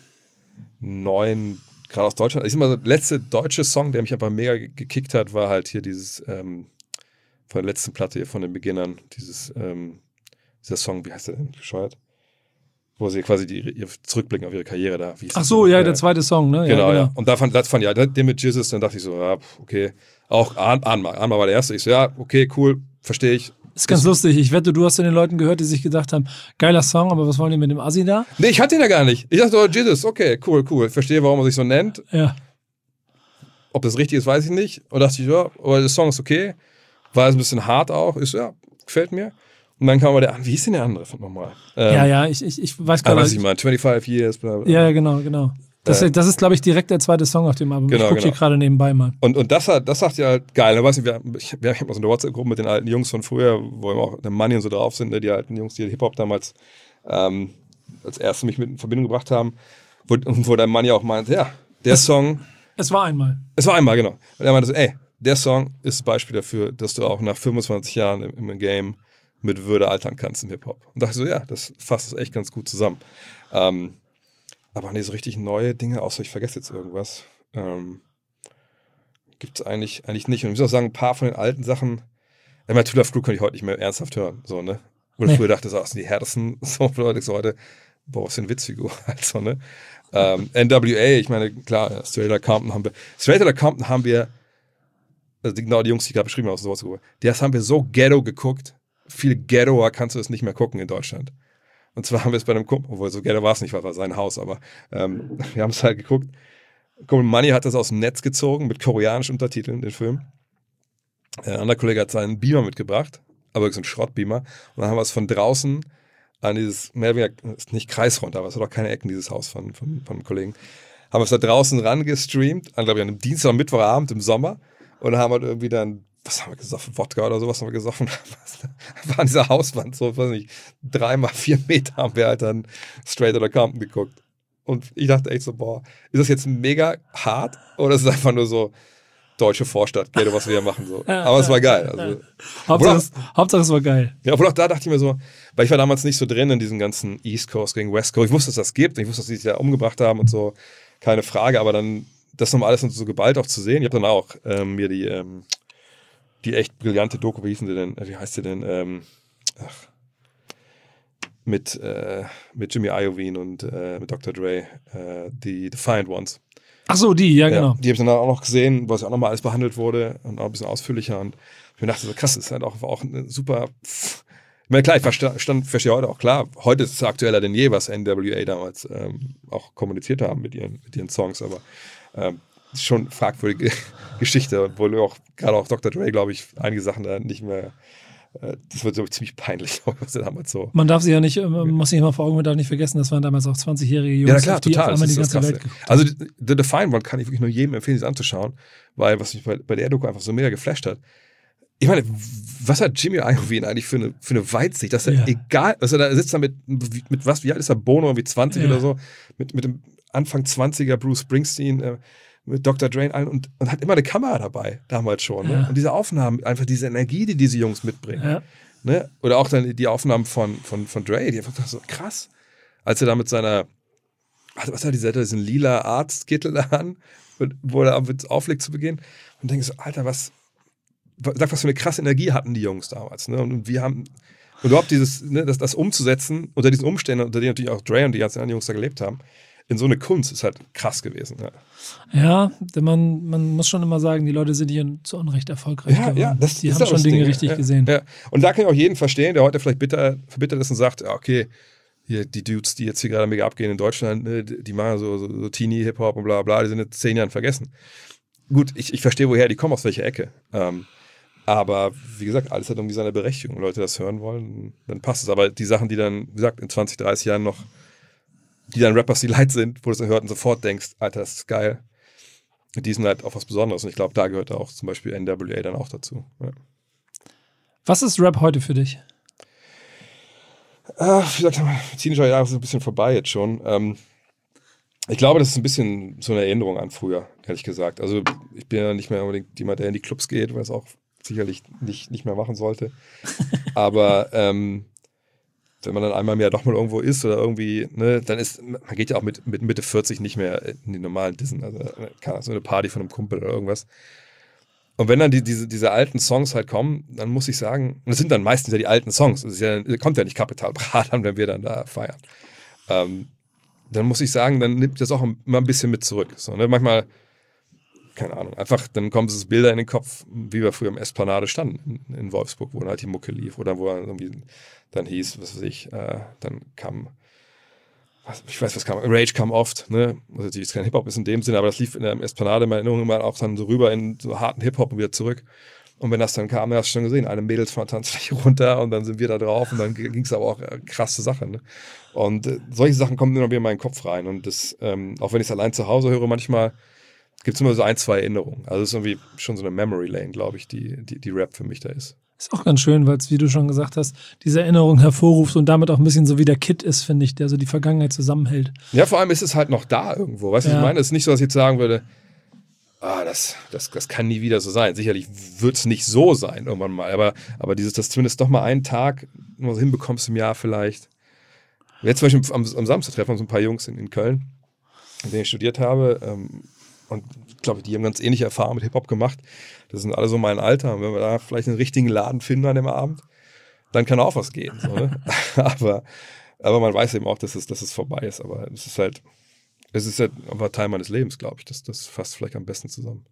neuen, gerade aus Deutschland, ich sag mal, der letzte deutsche Song, der mich einfach mega gekickt hat, war halt hier dieses, ähm, von der letzten Platte hier von den Beginnern, dieses, ähm, dieser Song, wie heißt der denn, bescheuert? Wo sie quasi die, ihr zurückblicken auf ihre Karriere da. Wie hieß Ach das so, denn? ja, der zweite Song, ne? Genau, ja. ja. Und da fand, das fand ja, den mit Jesus, dann dachte ich so, ja, okay. Auch Ahn- Ahnma. Ahnma war der erste. Ich so, ja, okay, cool, verstehe ich. Ist ganz lustig. Ich wette, du hast zu den Leuten gehört, die sich gedacht haben, geiler Song, aber was wollen die mit dem Assi da? Nee, ich hatte ihn ja gar nicht. Ich dachte, oh, Jesus, okay, cool, cool. Ich verstehe, warum er sich so nennt. Ja. Ob das richtig ist, weiß ich nicht. Und dachte ich, ja, aber der Song ist okay. War ein bisschen hart auch. Ich so, ja, gefällt mir. Und dann kam aber der, wie hieß denn der andere nochmal? Ähm, ja, ja, ich, ich, ich weiß Ah, gar was nicht. ich meine, fünfundzwanzig Years, bla, bla. Ja, ja, genau, genau. Das, Äh, das ist, glaube ich, direkt der zweite Song auf dem Album. Genau, ich gucke hier genau. gerade nebenbei mal. Und, und das, hat, das sagt ja halt geil. Ich weiß nicht, wir, ich, wir haben so eine WhatsApp-Gruppe mit den alten Jungs von früher, wo immer auch der Money und so drauf sind, ne, die alten Jungs, die Hip-Hop damals ähm, als erste mich mit in Verbindung gebracht haben, wo, wo der Money auch meint, ja, der Song, Es war einmal. es war einmal, genau. Und er meinte so, ey, der Song ist ein Beispiel dafür, dass du auch nach fünfundzwanzig Jahren im, im Game mit Würde altern kannst im Hip-Hop. Und dachte ich so, ja, das fasst es echt ganz gut zusammen. Ähm, aber nee, so richtig neue Dinge, außer ich vergesse jetzt irgendwas, ähm, gibt es eigentlich, eigentlich nicht. Und ich muss auch sagen, ein paar von den alten Sachen, ich meine, Two Live Crew kann ich heute nicht mehr ernsthaft hören, so, ne? Wo ich Nee. früher dachte, so, das sind die härtesten so Leute, so heute, boah, was für eine Witzfigur, halt so, ne? Ähm, N W A, ich meine, klar, Straight Outta Compton haben wir, Straight Outta Compton haben wir, also die, genau die Jungs, die ich gerade beschrieben habe, aus der WhatsApp-Gruppe, das haben wir so ghetto geguckt, viel ghettoer kannst du es nicht mehr gucken in Deutschland. Und zwar haben wir es bei einem Kumpel, obwohl so ghetto war es nicht, weil war sein Haus, aber ähm, wir haben es halt geguckt. Kumpel Money hat das aus dem Netz gezogen mit koreanischen Untertiteln, den Film. Ein anderer Kollege hat seinen Beamer mitgebracht, aber so einen Schrottbeamer. Und dann haben wir es von draußen an dieses, mehr oder weniger, ist nicht kreisrund, aber es hat auch keine Ecken, dieses Haus von, von, von einem Kollegen. Haben wir es da draußen rangestreamt, an, glaube ich, an einem Dienstag oder Mittwochabend im Sommer. Und dann haben wir irgendwie dann, was haben wir gesoffen, Wodka oder sowas haben wir gesoffen. War an dieser Hauswand, so, weiß nicht, dreimal vier Meter haben wir halt dann Straight Outta Compton geguckt. Und ich dachte echt so, boah, ist das jetzt mega hart oder ist es einfach nur so deutsche Vorstadt, Ghetto, was wir hier machen. So. Aber es war geil. Also, Hauptsache, es, Hauptsache es war geil. Ja, obwohl auch da dachte ich mir so, weil ich war damals nicht so drin in diesen ganzen East Coast gegen West Coast. Ich wusste, dass das gibt. Ich wusste, dass sie sich ja umgebracht haben und so. Keine Frage. Aber dann das nochmal alles so geballt auch zu sehen. Ich habe dann auch ähm, mir die, ähm, die echt brillante Doku, wie hießen die denn? Wie heißt die denn? Ähm, ach, mit, äh, mit Jimmy Iovine und äh, mit Doktor Dre, äh, die Defiant Ones. Ach so, die, ja, genau. Ja, die habe ich dann auch noch gesehen, wo es auch nochmal alles behandelt wurde und auch ein bisschen ausführlicher. Und ich mir dachte so, krass, das ist halt auch, auch eine super. Pff. Ich meine, klar, ich verstehe, verstehe heute auch klar, heute ist es aktueller denn je, was N W A damals ähm, auch kommuniziert haben mit ihren, mit ihren Songs, aber ähm, ist schon eine fragwürdige Geschichte, obwohl auch gerade auch Doktor Dre, glaube ich, einige Sachen da nicht mehr. Das wird so ziemlich peinlich, was er damals so. Man darf sie ja nicht, man muss sich immer vor Augen, man darf nicht vergessen, das waren damals auch zwanzigjährige Jungs, ja, klar, die total. auf einmal die das ganze das Welt geguckt haben. Also The Defiant One kann ich wirklich nur jedem empfehlen, sich anzuschauen, weil was mich bei, bei der Doku einfach so mega geflasht hat. Ich meine, was hat Jimmy Iovine eigentlich für eine, für eine Weitsicht, dass er Ja. egal, dass er da sitzt da mit, mit was, wie alt ist er, Bono, irgendwie zwanzig Ja. oder so, mit, mit dem Anfang zwanziger Bruce Springsteen, äh, mit Doktor Dre allen und, und hat immer eine Kamera dabei, damals schon. Ne? Ja. Und diese Aufnahmen, einfach diese Energie, die diese Jungs mitbringen. Ja. Ne? Oder auch dann die Aufnahmen von, von, von Dre, die einfach so krass, als er da mit seiner, was hat dieser, diesen lila Arztkittel da an, wo er auflegt zu Beginn und denke so, Alter, was, sag, was für eine krasse Energie hatten die Jungs damals, ne? Und wir haben, und überhaupt dieses, ne, das, das umzusetzen, unter diesen Umständen, unter denen natürlich auch Dre und die ganzen anderen Jungs da gelebt haben, in so eine Kunst ist halt krass gewesen. Ja, Ja, denn man, man muss schon immer sagen, die Leute sind hier zu Unrecht erfolgreich ja, geworden. ja das die ist haben auch schon das Dinge Ding. richtig ja, gesehen. Ja. Und da kann ich auch jeden verstehen, der heute vielleicht bitter, verbittert ist und sagt, ja, okay, hier die Dudes, die jetzt hier gerade mega abgehen in Deutschland, ne, die machen so, so, so Teenie-Hip-Hop und bla bla, die sind jetzt zehn Jahren vergessen. Gut, ich, ich verstehe, woher die kommen, aus welcher Ecke. Ähm, aber wie gesagt, alles hat irgendwie seine Berechtigung. Wenn Leute das hören wollen, dann passt es. Aber die Sachen, die dann, wie gesagt, in zwanzig, dreißig Jahren noch, die dann Rappers, die leid sind, wo du es dann hört und sofort denkst, Alter, das ist geil. Die sind halt auch was Besonderes. Und ich glaube, da gehört auch zum Beispiel N W A dann auch dazu. Ja. Was ist Rap heute für dich? Ach, wie gesagt, Teenager-Jahre sind ein bisschen vorbei jetzt schon. Ähm, ich glaube, das ist ein bisschen so eine Erinnerung an früher, ehrlich gesagt. Also ich bin ja nicht mehr unbedingt jemand, der in die Clubs geht, weil es auch sicherlich nicht, nicht mehr machen sollte. Aber ähm, wenn man dann einmal mehr doch mal irgendwo ist oder irgendwie, ne, dann ist, man geht ja auch mit, mit Mitte vierzig nicht mehr in die normalen Dissen. Also kann so eine Party von einem Kumpel oder irgendwas. Und wenn dann die, diese, diese alten Songs halt kommen, dann muss ich sagen, und das sind dann meistens ja die alten Songs, es ist ja, kommt ja nicht Kapital Bra an, wenn wir dann da feiern. Ähm, dann muss ich sagen, dann nimmt das auch immer ein bisschen mit zurück. So, ne? Manchmal, keine Ahnung, einfach, dann kommen so Bilder in den Kopf, wie wir früher im Esplanade standen in, in Wolfsburg, wo dann halt die Mucke lief oder wo dann irgendwie dann hieß, was weiß ich, äh, dann kam, was, ich weiß, was kam, Rage kam oft, ne, also die ist kein Hip-Hop ist in dem Sinne, aber das lief in der Esplanade in meiner Erinnerung immer auch dann so rüber in so harten Hip-Hop und wieder zurück. Und wenn das dann kam, hast du schon gesehen, alle Mädels von der Tanzfläche runter und dann sind wir da drauf und dann ging es aber auch äh, krasse Sachen. Ne? Und äh, solche Sachen kommen immer wieder in meinen Kopf rein. Und das, ähm, auch wenn ich es allein zu Hause höre, manchmal gibt es immer so ein, zwei Erinnerungen. Also es ist irgendwie schon so eine Memory Lane, glaube ich, die, die, die Rap für mich da ist. Ist auch ganz schön, weil es, wie du schon gesagt hast, diese Erinnerung hervorruft und damit auch ein bisschen so wie der Kid ist, finde ich, der so die Vergangenheit zusammenhält. Ja, vor allem ist es halt noch da irgendwo. Weißt du, Ja. ich meine, es ist nicht so, dass ich jetzt sagen würde, ah, das, das, das kann nie wieder so sein. Sicherlich wird es nicht so sein irgendwann mal, aber, aber dieses, dass zumindest doch mal einen Tag nur so hinbekommst im Jahr vielleicht. Jetzt zum Beispiel am, am Samstag treffen wir uns ein paar Jungs in, in Köln, mit denen ich studiert habe. Ähm, und ich glaube, die haben ganz ähnliche Erfahrungen mit Hip-Hop gemacht. Das sind alle so mein Alter. Und wenn wir da vielleicht einen richtigen Laden finden an dem Abend, dann kann auch was gehen. So, ne? aber, aber man weiß eben auch, dass es, dass es vorbei ist. Aber es ist halt, es ist halt einfach Teil meines Lebens, glaube ich. Das, das fasst vielleicht am besten zusammen.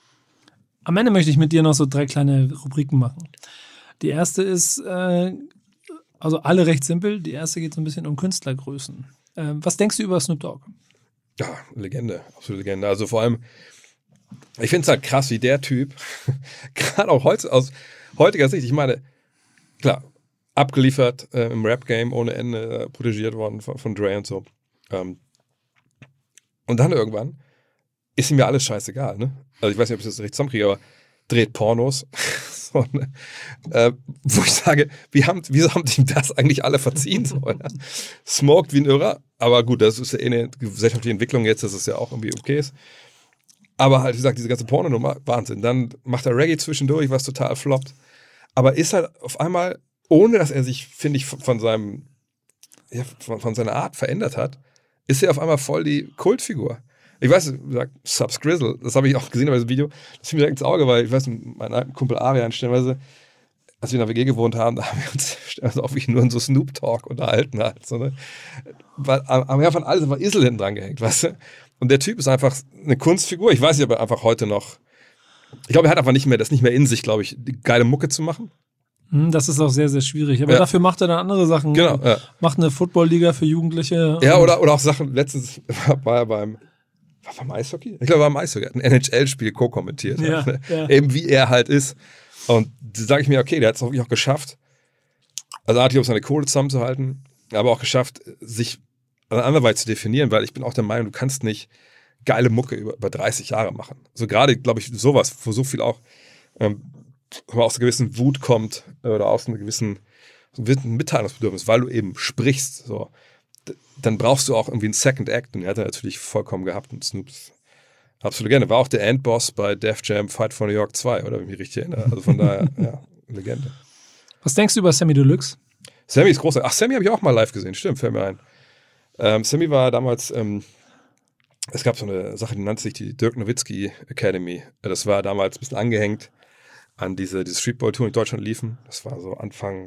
Am Ende möchte ich mit dir noch so drei kleine Rubriken machen. Die erste ist, äh, also alle recht simpel. Die erste geht so ein bisschen um Künstlergrößen. Ähm, was denkst du über Snoop Dogg? Ja, Legende, absolute Legende. Also vor allem, ich finde es halt krass, wie der Typ, gerade auch heute, aus heutiger Sicht, ich meine, klar, abgeliefert äh, im Rap-Game ohne Ende, äh, protegiert worden von, von Dre und so. Ähm, und dann irgendwann ist ihm ja alles scheißegal, ne? Also ich weiß nicht, ob ich das richtig zusammenkriege, aber dreht Pornos. so, ne? äh, wo ich sage, wie haben, wieso haben ihm das eigentlich alle verziehen? So, ja? Smoked wie ein Irrer, aber gut, das ist ja eh eine gesellschaftliche Entwicklung jetzt, dass es ja auch irgendwie okay ist. Aber halt, wie gesagt, diese ganze Pornonummer, Wahnsinn. Dann macht er Reggae zwischendurch, was total floppt. Aber ist halt auf einmal, ohne dass er sich, finde ich, von seinem, ja, von, von seiner Art verändert hat, ist er auf einmal voll die Kultfigur. Ich weiß, wie gesagt, Subs Grizzle, das habe ich auch gesehen bei diesem Video, das fiel mir direkt ins Auge, weil ich weiß, mein alten Kumpel Arian stellenweise, als wir in der W G gewohnt haben, da haben wir uns also auch wirklich nur in so Snoop Talk unterhalten halt, so, ne? Weil, aber ja, von alles war Isel hinten dran gehängt, weißt du? Und der Typ ist einfach eine Kunstfigur. Ich weiß nicht, ob er einfach heute noch, ich glaube, er hat einfach nicht mehr, das nicht mehr in sich, glaube ich, die geile Mucke zu machen. Das ist auch sehr, sehr schwierig. Aber ja. dafür macht er dann andere Sachen. Genau. Ja. Macht eine Football-Liga für Jugendliche. Ja, oder, oder auch Sachen, letztens war er beim, war beim Eishockey? Ich glaube, er war beim Eishockey. Er hat ein N H L-Spiel co-kommentiert. Ja, ja. Eben wie er halt ist. Und da sage ich mir, okay, der hat es auch, auch geschafft, also artig auf seine Kohle zusammenzuhalten, aber auch geschafft, sich anderweitig zu definieren, weil ich bin auch der Meinung, du kannst nicht geile Mucke über, über dreißig Jahre machen. So gerade, glaube ich, sowas, wo so viel auch ähm, aus einer gewissen Wut kommt oder aus einem gewissen so ein Mitteilungsbedürfnis, weil du eben sprichst, so, d- dann brauchst du auch irgendwie einen Second Act und er hat er natürlich vollkommen gehabt und Snoops absolut gerne. War auch der Endboss bei Def Jam Fight for New York zwei, oder wenn ich mich richtig erinnere. Also von daher, ja, Legende. Was denkst du über Sammy Deluxe? Sammy ist großartig. Ach, Sammy habe ich auch mal live gesehen, stimmt, fällt mir ein. Ähm, Sammy war damals, ähm, es gab so eine Sache, die nannte sich die Dirk Nowitzki Academy. Das war damals ein bisschen angehängt an diese, diese Streetball-Tour in Deutschland liefen. Das war so Anfang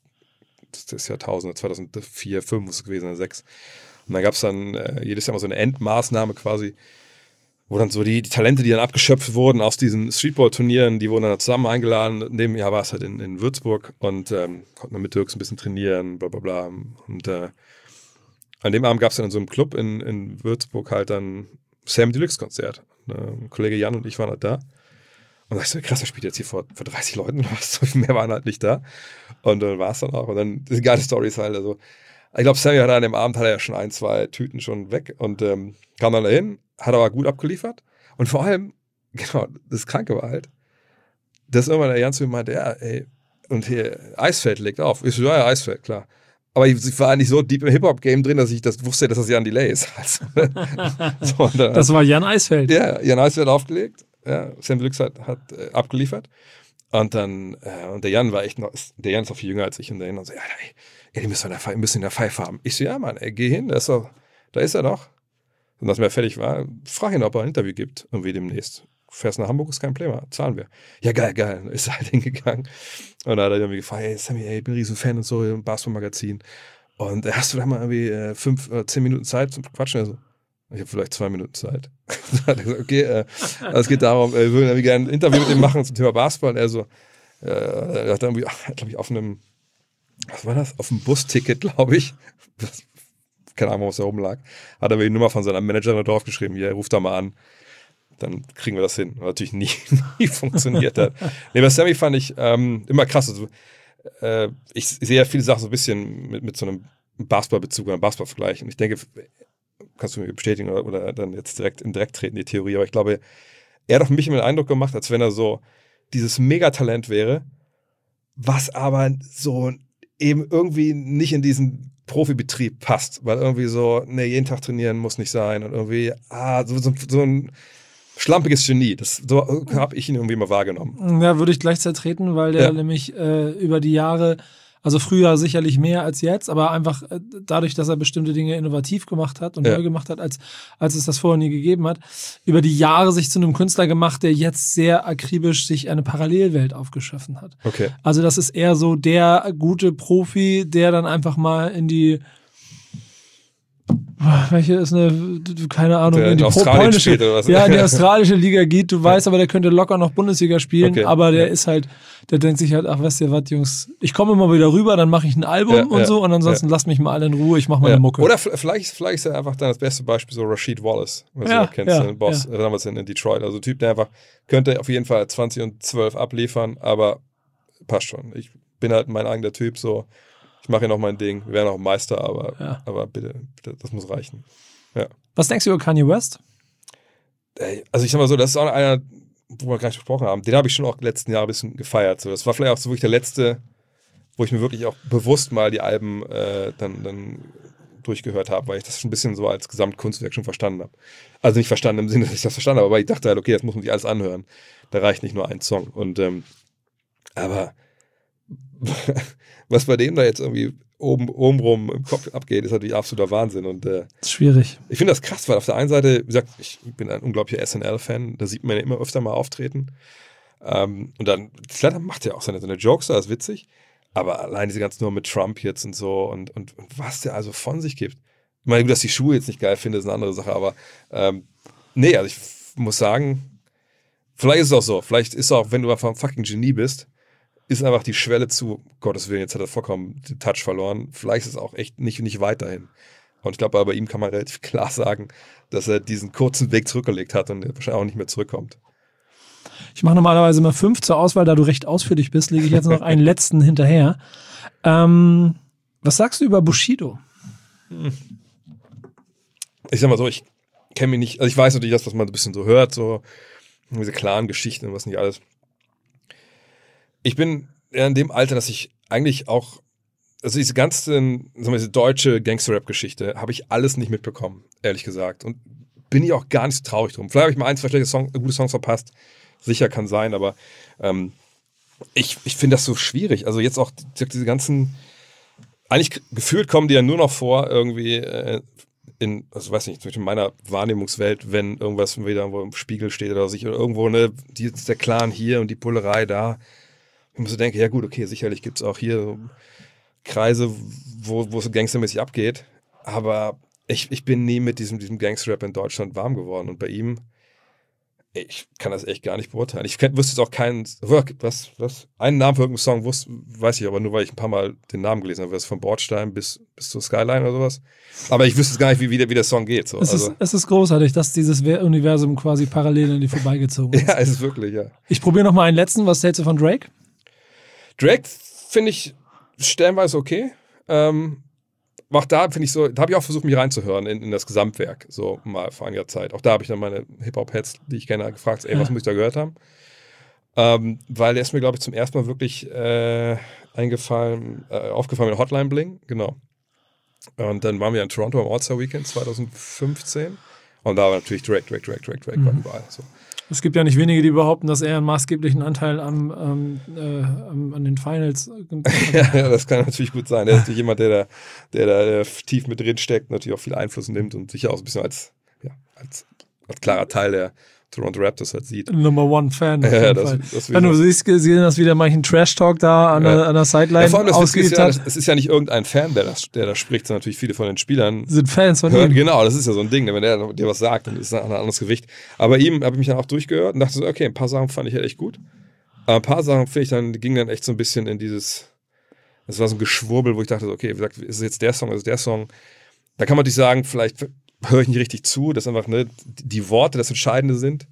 des Jahrtausends, zweitausendvier, zweitausendfünf muss es gewesen sein, sechs. Und dann gab es dann äh, jedes Jahr mal so eine Endmaßnahme quasi, wo dann so die, die Talente, die dann abgeschöpft wurden aus diesen Streetball-Turnieren, die wurden dann zusammen eingeladen. In dem Jahr war es halt in, in Würzburg und ähm, konnten dann mit Dirks ein bisschen trainieren, bla bla bla. Und äh, an dem Abend gab es dann in so einem Club in, in Würzburg halt dann Sam Deluxe-Konzert. Und, äh, ein Kollege Jan und ich waren halt da. Und da dachte ich so, krass, der spielt jetzt hier vor, vor dreißig Leuten oder was, so viel mehr waren halt nicht da. Und dann war es dann auch. Und dann, die geile Story ist halt, also, ich glaube, Sammy hat an dem Abend, hat er ja schon ein, zwei Tüten schon weg und ähm, kam dann dahin, hat aber gut abgeliefert. Und vor allem, genau, das Kranke war halt, dass irgendwann der Jan zu mir meinte, ja, ey, und hier, Eisfeld legt auf. Ich so, ja, ja, Eisfeld, klar. Aber ich, ich war eigentlich so deep im Hip-Hop-Game drin, dass ich das wusste, dass das Jan Delay ist. Also, so, dann, das war Jan Eisfeld. Ja, Jan Eisfeld aufgelegt. Ja, Sam Deluxe hat, hat äh, abgeliefert. Und dann, äh, und der Jan war echt noch, der Jan ist auch viel jünger als ich. Und der Jan dann so, ja, ey, ey die müssen in der Pfeife, müssen in der Pfeife haben. Ich so, ja, Mann, ey, geh hin, da ist, doch, da ist er doch. Und als er fertig war, frag ihn, ob er ein Interview gibt, irgendwie demnächst. Fährst nach Hamburg, ist kein Problem, zahlen wir. Ja, geil, geil. Ist er halt hingegangen. Und dann hat er irgendwie gefragt, hey, Sammy, ey, ich bin ein riesen Fan und so, im Basketball-Magazin. Und hast du da mal irgendwie äh, fünf oder zehn Minuten Zeit zum Quatschen? Also, ich habe vielleicht zwei Minuten Zeit. Dann hat er gesagt, okay, äh, also es geht darum, äh, wir würden irgendwie gerne ein Interview mit ihm machen zum Thema Basketball. Und er so, äh, er hat irgendwie, glaube ich, auf einem, was war das? Auf einem Busticket, glaube ich. Das, keine Ahnung, was da oben lag. Hat er mir die Nummer von seiner Managerin drauf geschrieben, hier, ruft da mal an. Dann kriegen wir das hin. Was natürlich nie, nie funktioniert hat. Nee, bei Sammy fand ich ähm, immer krass. Also, äh, ich sehe ja viele Sachen so ein bisschen mit, mit so einem Basketballbezug oder einem Basketballvergleich. Und ich denke, kannst du mir bestätigen oder, oder dann jetzt direkt in direkt treten, die Theorie. Aber ich glaube, er hat auf mich immer den Eindruck gemacht, als wenn er so dieses Megatalent wäre, was aber so eben irgendwie nicht in diesen Profibetrieb passt. Weil irgendwie so, ne, jeden Tag trainieren muss nicht sein. Und irgendwie, ah, so, so, so ein schlampiges Genie. Das, so habe ich ihn irgendwie mal wahrgenommen. Ja, würde ich gleich zertreten, weil der ja. nämlich äh, über die Jahre, also früher sicherlich mehr als jetzt, aber einfach äh, dadurch, dass er bestimmte Dinge innovativ gemacht hat und ja. neu gemacht hat, als, als es das vorher nie gegeben hat, über die Jahre sich zu einem Künstler gemacht, der jetzt sehr akribisch sich eine Parallelwelt aufgeschaffen hat. Okay. Also das ist eher so der gute Profi, der dann einfach mal in die welche ist eine, keine Ahnung, der in die in Australien spielt oder was? Ja, in die australische Liga geht, du weißt, aber der könnte locker noch Bundesliga spielen, okay. aber der ja. ist halt, der denkt sich halt, ach, weißt du was, Jungs, ich komme immer wieder rüber, dann mache ich ein Album ja, und ja, so und ansonsten ja. lasst mich mal alle in Ruhe, ich mache meine ja. Mucke. Oder vielleicht, vielleicht ist er einfach dann das beste Beispiel so Rashid Wallace, was ja, du auch kennst, ja, den Boss, ja. damals in, in Detroit. Also ein Typ, der einfach könnte auf jeden Fall zwanzig und zwölf abliefern, aber passt schon. Ich bin halt mein eigener Typ, so ich mache hier noch mein Ding, wir werden auch Meister, aber, ja. aber bitte, bitte, das muss reichen. Ja. Was denkst du über Kanye West? Also ich sag mal so, das ist auch einer, wo wir gar nicht gesprochen haben, den habe ich schon auch die letzten Jahre ein bisschen gefeiert. So, das war vielleicht auch so wirklich der letzte, wo ich mir wirklich auch bewusst mal die Alben äh, dann, dann durchgehört habe, weil ich das schon ein bisschen so als Gesamtkunstwerk schon verstanden habe. Also nicht verstanden im Sinne, dass ich das verstanden habe, aber ich dachte halt, okay, das muss man sich alles anhören. Da reicht nicht nur ein Song. Und ähm, aber was bei dem da jetzt irgendwie oben, obenrum im Kopf abgeht, ist natürlich absoluter Wahnsinn. Und äh, das ist schwierig. Ich finde das krass, weil auf der einen Seite, wie gesagt, ich bin ein unglaublicher S N L-Fan, da sieht man ja immer öfter mal auftreten. Ähm, und dann, klar, dann macht er auch seine, seine Jokes, das ist witzig. Aber allein diese ganzen Nummer mit Trump jetzt und so und, und, und was der also von sich gibt. Ich meine, gut, dass ich die Schuhe jetzt nicht geil finde, ist eine andere Sache, aber ähm, nee, also ich f- muss sagen, vielleicht ist es auch so, vielleicht ist es auch, wenn du einfach ein fucking Genie bist, ist einfach die Schwelle zu, Gottes Willen, jetzt hat er vollkommen den Touch verloren, vielleicht ist es auch echt nicht, nicht weiterhin. Und ich glaube, bei ihm kann man relativ klar sagen, dass er diesen kurzen Weg zurückgelegt hat und wahrscheinlich auch nicht mehr zurückkommt. Ich mache normalerweise immer fünf zur Auswahl, da du recht ausführlich bist, lege ich jetzt noch einen letzten hinterher. Ähm, was sagst du über Bushido? Ich sag mal so, ich kenne mich nicht, also ich weiß natürlich das, was man ein bisschen so hört, so diese klaren Geschichten und was nicht alles. Ich bin ja in dem Alter, dass ich eigentlich auch, also diese ganze, sagen wir, diese deutsche Gangster-Rap-Geschichte habe ich alles nicht mitbekommen, ehrlich gesagt. Und bin ich auch gar nicht so traurig drum. Vielleicht habe ich mal ein, zwei schlechte Songs, gute Songs verpasst. Sicher kann sein, aber ähm, ich, ich finde das so schwierig. Also jetzt auch diese ganzen, eigentlich gefühlt kommen die ja nur noch vor irgendwie äh, in, also weiß nicht, in meiner Wahrnehmungswelt, wenn irgendwas wieder irgendwo im Spiegel steht oder sich oder irgendwo, ne, die ist der Clan hier und die Bullerei da. Ich muss so denken, ja gut, okay, sicherlich gibt es auch hier so Kreise, wo, wo es gangstermäßig abgeht, aber ich, ich bin nie mit diesem, diesem Gangster-Rap in Deutschland warm geworden und bei ihm, ich kann das echt gar nicht beurteilen. Ich kenn, wüsste jetzt auch keinen, was, was, einen Namen für irgendeinen Song wusste, weiß ich aber nur, weil ich ein paar Mal den Namen gelesen habe, was von Bordstein bis, bis zur Skyline oder sowas. Aber ich wüsste jetzt gar nicht, wie, wie, der, wie der Song geht. So. Es, also, ist, es ist großartig, dass dieses Universum quasi parallel an dir vorbeigezogen ist. Ja, es ist wirklich, ja. Ich probiere noch mal einen letzten. Was hältst du von Drake? Drake finde ich stellenweise okay. Ähm, auch da finde ich so, da habe ich auch versucht, mich reinzuhören in, in das Gesamtwerk, so mal vor einiger Zeit. Auch da habe ich dann meine Hip-Hop-Heads, die ich kenne, gefragt, ey, was muss ich da gehört haben? Ähm, weil der ist mir, glaube ich, zum ersten Mal wirklich äh, eingefallen, äh, aufgefallen mit Hotline Bling, genau. Und dann waren wir in Toronto am All-Star Weekend zwanzig fünfzehn und da war natürlich Drake, Drake, Drake, Drake, Drake, mhm. war überall so. Es gibt ja nicht wenige, die behaupten, dass er einen maßgeblichen Anteil am, ähm, äh, an den Finals hat. ja, ja, das kann natürlich gut sein. Er ist natürlich jemand, der da, der da der tief mit drin steckt, natürlich auch viel Einfluss nimmt und sicher auch so ein bisschen als, ja, als, als klarer Teil der Toronto Raptors halt sieht. Number one Fan. Ja, das, das Wenn du siehst, gesehen hast, wie der manchen Trash-Talk da an, ja. der, an der Sideline ja, ausgeübt ja, hat. Es ist ja nicht irgendein Fan, der das, der das spricht, sondern natürlich viele von den Spielern sind Fans von hören, ihm. Genau, das ist ja so ein Ding. Wenn der dir was sagt, dann ist es ein anderes Gewicht. Aber ihm habe ich mich dann auch durchgehört und dachte so, okay, ein paar Sachen fand ich halt echt gut. Aber ein paar Sachen finde ich dann, die gingen dann echt so ein bisschen in dieses, das war so ein Geschwurbel, wo ich dachte, okay, wie gesagt, ist es jetzt der Song, ist es der Song? Da kann man natürlich sagen, vielleicht höre ich nicht richtig zu, dass einfach ne, die Worte das Entscheidende sind.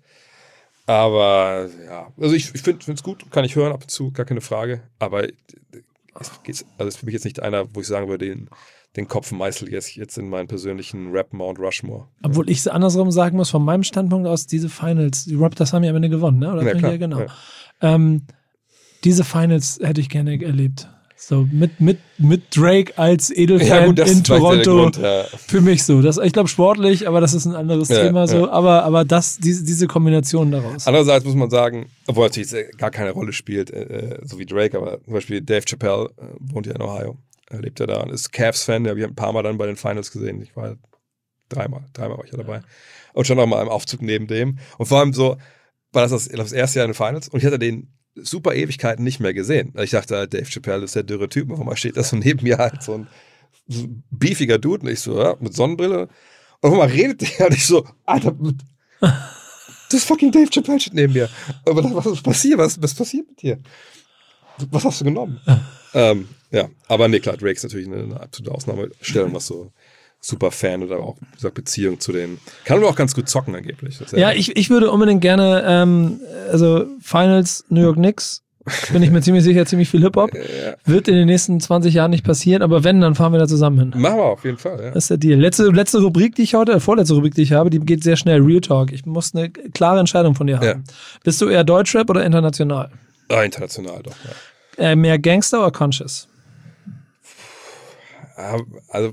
Aber ja, also ich, ich finde es gut, kann ich hören ab und zu, gar keine Frage. Aber es ist also für mich jetzt nicht einer, wo ich sagen würde, den, den Kopf meißel jetzt, jetzt in meinen persönlichen Rap Mount Rushmore. Obwohl ich es andersrum sagen muss, von meinem Standpunkt aus, diese Finals, die Raptors haben ja am Ende gewonnen, ne? Oder ja, klar, ja, genau. Ja. Ähm, diese Finals hätte ich gerne erlebt. So, mit, mit, mit Drake als Edelfan ja, gut, in Toronto. Grund, ja. Für mich so. Das, ich glaube sportlich, aber das ist ein anderes ja, Thema so. Ja. Aber, aber das, diese, diese Kombination daraus. Andererseits muss man sagen, obwohl natürlich gar keine Rolle spielt, äh, so wie Drake, aber zum Beispiel Dave Chappelle äh, wohnt ja in Ohio, äh, lebt ja da und ist Cavs-Fan. Ja, wir haben ein paar Mal dann bei den Finals gesehen. Ich war dreimal, dreimal war ich ja dabei. Und schon noch mal im Aufzug neben dem. Und vor allem so, war das das, das erste Jahr in den Finals und ich hatte den super Ewigkeiten nicht mehr gesehen. Ich dachte, Dave Chappelle ist der dürre Typ, warum steht das so neben mir halt so ein, so ein beefiger Dude und ich so, ja, mit Sonnenbrille. Und mal redet der und ich so, Alter, das ist fucking Dave Chappelle steht neben mir. Aber was ist passiert? Was, was passiert mit dir? Was hast du genommen? ähm, ja, aber nee, klar, Drake ist natürlich eine, eine absolute Ausnahmestellung, was so super Fan oder auch wie gesagt, Beziehung zu den. Kann aber auch ganz gut zocken angeblich. Ja, ich, ich würde unbedingt gerne, ähm, also Finals New York Knicks, bin ich mir ziemlich sicher, ziemlich viel Hip-Hop. Ja. Wird in den nächsten zwanzig Jahren nicht passieren, aber wenn, dann fahren wir da zusammen hin. Machen wir auf jeden Fall, ja. Das ist der Deal. Letzte, letzte Rubrik, die ich heute, äh, vorletzte Rubrik, die ich habe, die geht sehr schnell. Real Talk. Ich muss eine klare Entscheidung von dir haben. Ja. Bist du eher Deutschrap oder international? Ah, international doch, ja. Äh, mehr Gangster oder Conscious? Also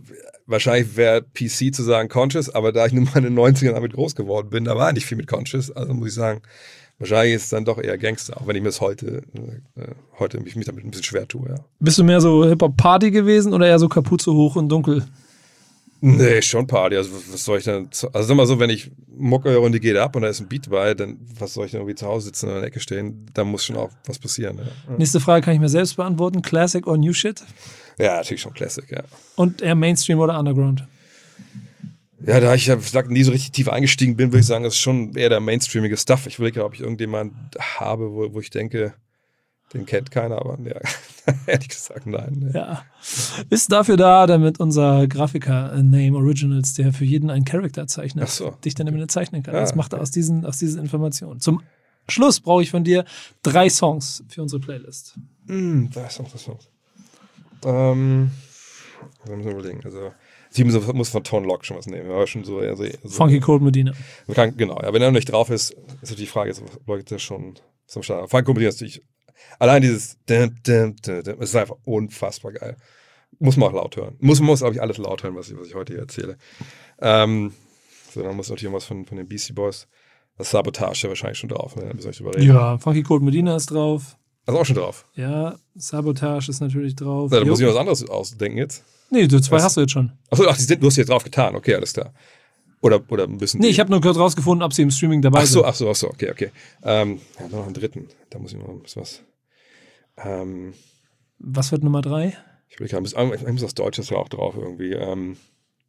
wahrscheinlich wäre P C zu sagen Conscious, aber da ich nun mal in den neunzigern damit groß geworden bin, da war nicht viel mit Conscious, also muss ich sagen, wahrscheinlich ist es dann doch eher Gangster, auch wenn ich mir das heute, äh, heute mich, mich damit ein bisschen schwer tue, ja. Bist du mehr so Hip-Hop-Party gewesen oder eher so Kapuze hoch und dunkel? Nee, schon Party, also was soll ich denn, also sag mal so, wenn ich Mucke höre und die geht ab und da ist ein Beat bei, dann was soll ich denn irgendwie zu Hause sitzen und in der Ecke stehen, da muss schon auch was passieren, ja. Nächste Frage kann ich mir selbst beantworten, Classic or New Shit? Ja, natürlich schon Classic, ja. Und eher Mainstream oder Underground? Ja, da ich ja gesagt, nie so richtig tief eingestiegen bin, würde ich sagen, das ist schon eher der mainstreamige Stuff. Ich überlege, ob ich irgendjemanden habe, wo, wo ich denke, den kennt keiner, aber ja, ehrlich gesagt, nein. Nee. Ja. Ist dafür da, damit unser Grafiker äh, Name Originals, der für jeden einen Charakter zeichnet, Ach so. dich dann damit zeichnen kann. Ja, das macht er aus diesen, aus diesen Informationen. Zum Schluss brauche ich von dir drei Songs für unsere Playlist. Mm, drei Songs, drei Songs. Ähm, da müssen wir überlegen. Also, sie muss von Tone Loc schon was nehmen. Aber schon so, also, so Funky Cold Medina. Kann, genau, ja, wenn er noch nicht drauf ist, ist die Frage, ist Leute schon zum Start. Funky Cold Medina ist natürlich, allein dieses, dum, dum, dum, dum, ist einfach unfassbar geil. Muss man auch laut hören. Muss man muss, glaube ich, alles laut hören, was ich, was ich heute hier erzähle. Ähm, so, dann muss natürlich was von, von den Beastie Boys. Das Sabotage ja wahrscheinlich schon drauf, ne? Da müssen wir nicht drüber reden. Ja, Funky Cold Medina ist drauf. Also auch schon drauf. Ja, Sabotage ist natürlich drauf. Ja, da muss ich mir was anderes ausdenken jetzt. Nee, du zwei was? hast du jetzt schon. Achso, ach, die sind, du hast die jetzt drauf getan. Okay, alles klar. Oder, oder ein bisschen. Nee, ich habe nur kurz rausgefunden, ob sie im Streaming dabei ach so, sind. ach so, ach so, okay, okay. Ähm, ja, nur noch einen dritten. Da muss ich noch ein bisschen was. Ähm, was wird Nummer drei? Ich will gerade, ich muss das Deutsches ja auch drauf irgendwie. Ähm,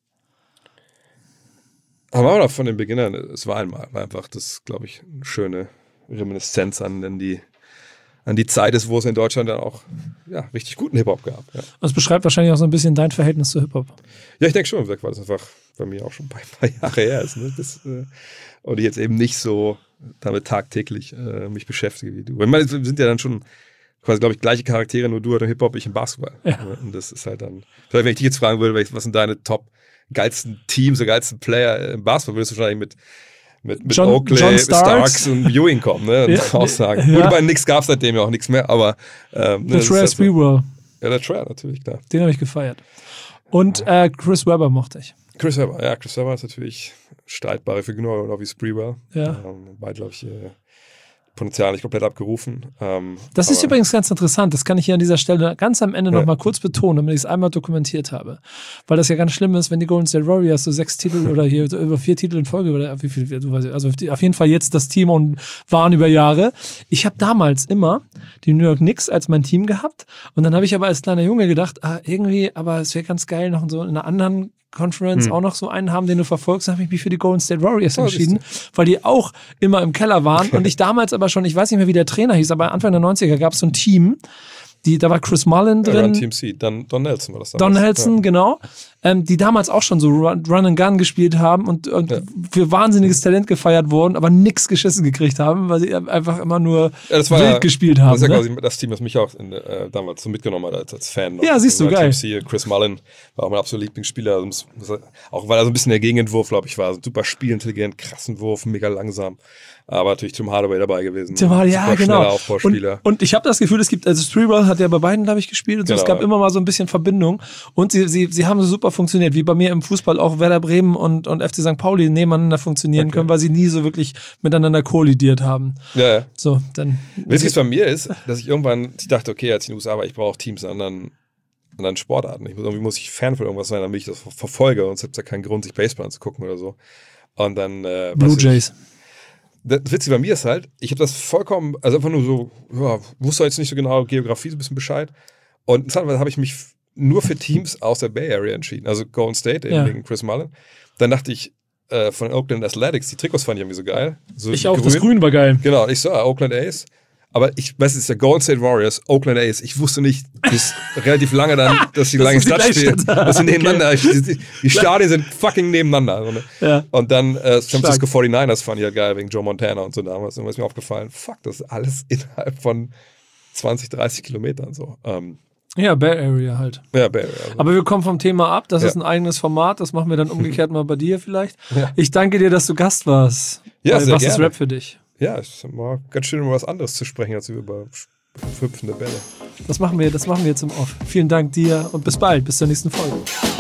aber auch noch von den Beginnern, es war einmal, war einfach das, glaube ich, eine schöne Reminiszenz an, an die. an die Zeit ist, wo es in Deutschland dann auch ja, richtig guten Hip-Hop gab. Ja. Das beschreibt wahrscheinlich auch so ein bisschen dein Verhältnis zu Hip-Hop. Ja, ich denke schon, weil das einfach bei mir auch schon ein paar Jahre her ist. Ne? Das, äh, und ich jetzt eben nicht so damit tagtäglich äh, mich beschäftige wie du. Ich meine, wir sind ja dann schon quasi, glaube ich, gleiche Charaktere, nur du halt im Hip-Hop, ich im Basketball. Ja. Ne? Und das ist halt dann, vielleicht wenn ich dich jetzt fragen würde, was sind deine top geilsten Teams, oder geilsten Player im Basketball, würdest du wahrscheinlich mit mit, mit John, Oakley, John Starks. Starks und Ewing kommen, ne? Und ja, Aussagen. ja. Gut, bei Knicks gab es seitdem ja auch nichts mehr, aber ähm, ne, der Trey halt Sprewell. So. Ja, der Trey, natürlich, klar. Den habe ich gefeiert. Und äh, Chris Webber mochte ich. Chris Webber, ja, Chris Webber ist natürlich streitbare Figur, genau wie Sprewell. Ja. Ähm, beide, glaube ich, äh, Potenzial nicht komplett abgerufen. Ähm, Das ist übrigens ganz interessant. Das kann ich hier an dieser Stelle ganz am Ende Ja. noch mal kurz betonen, damit ich es einmal dokumentiert habe. Weil das ja ganz schlimm ist, wenn die Golden State Warriors so sechs Titel oder hier so über vier Titel in Folge, oder wie viel, du weißt, also auf jeden Fall jetzt das Team und waren über Jahre. Ich habe damals immer die New York Knicks als mein Team gehabt und dann habe ich aber als kleiner Junge gedacht, ah, irgendwie, aber es wäre ganz geil, noch so in einer anderen Conference Hm. auch noch so einen haben, den du verfolgst, habe ich mich für die Golden State Warriors Oh, entschieden, weil die auch immer im Keller waren und ich damals aber schon, ich weiß nicht mehr, wie der Trainer hieß, aber Anfang der neunziger gab es so ein Team, die, da war Chris Mullen ja, drin, Run Team C, dann Don Nelson war das Don damals. Nelson, Ja. genau, ähm, die damals auch schon so Run, Run and Gun gespielt haben und, und Ja. für wahnsinniges Talent gefeiert wurden, aber nichts geschissen gekriegt haben, weil sie einfach immer nur Ja, das war wild ja, gespielt Das haben. ist ja Ne? quasi das Team, das mich auch in, äh, damals so mitgenommen hat als, als Fan. noch. Ja, siehst du, Run geil. Team C, Chris Mullen war auch mein absoluter Lieblingsspieler. Also, muss- muss- auch weil er so ein bisschen der Gegenentwurf, glaube ich, war. So super spielintelligent, krassen Wurf, mega langsam. Aber natürlich Tim Hardaway dabei gewesen. Tim Hardaway, ja, Super genau. schneller Und, Aufbauspieler. und ich habe das Gefühl, es gibt, also Sprewell hat ja bei beiden, glaube ich, gespielt und so. Es Genau, gab ja. immer mal so ein bisschen Verbindung. Und sie, sie, sie haben so super funktioniert, wie bei mir im Fußball auch Werder Bremen und, und F C Sankt Pauli nebeneinander funktionieren Okay. können, weil sie nie so wirklich miteinander kollidiert haben. Ja, ja. So, dann. Witzig bei mir ist, dass ich irgendwann ich dachte, okay, als ich in den U S A war, ich brauche auch Teams in anderen, anderen Sportarten. Ich muss, irgendwie muss ich Fan von irgendwas sein, damit ich das ver- verfolge. Sonst gibt es ja keinen Grund, sich Baseball anzugucken oder so. Und dann äh, Blue weiß ich- Jays. Das Witzige bei mir ist halt, ich habe das vollkommen, also einfach nur so, ja, wusste jetzt nicht so genau, Geografie so ein bisschen Bescheid. Und dann habe ich mich f- nur für Teams aus der Bay Area entschieden. Also Golden State, eben Ja. wegen Chris Mullen. Dann dachte ich, äh, von den Oakland Athletics, die Trikots fand ich irgendwie so geil. So Ich auch, das Grün war geil. Genau, ich so, ah, Oakland A's. Aber ich weiß, es ist der Golden State Warriors, Oakland A's. Ich wusste nicht bis relativ lange dann, dass die Das lange ist die Stadt gleiche stehen. Stadt. Dass sie Okay. nebeneinander, die, die Stadien sind fucking nebeneinander. So, ne? Ja. Und dann äh, San Francisco Stark. forty-niners fand ich halt geil, wegen Joe Montana und so damals. Und da ist mir aufgefallen, fuck, das ist alles innerhalb von zwanzig, dreißig Kilometern so. Ähm, Ja, Bay Area halt. ja, Bay Area. Also. Aber wir kommen vom Thema ab. Das Ja. ist ein eigenes Format. Das machen wir dann umgekehrt mal bei dir vielleicht. Ja. Ich danke dir, dass du Gast warst. Ja, Bei sehr Was ist gerne. Rap für dich? Ja, es war ganz schön, über was anderes zu sprechen, als über hüpfende Bälle. Das machen wir, das machen wir jetzt im Off. Vielen Dank dir und bis bald. Bis zur nächsten Folge.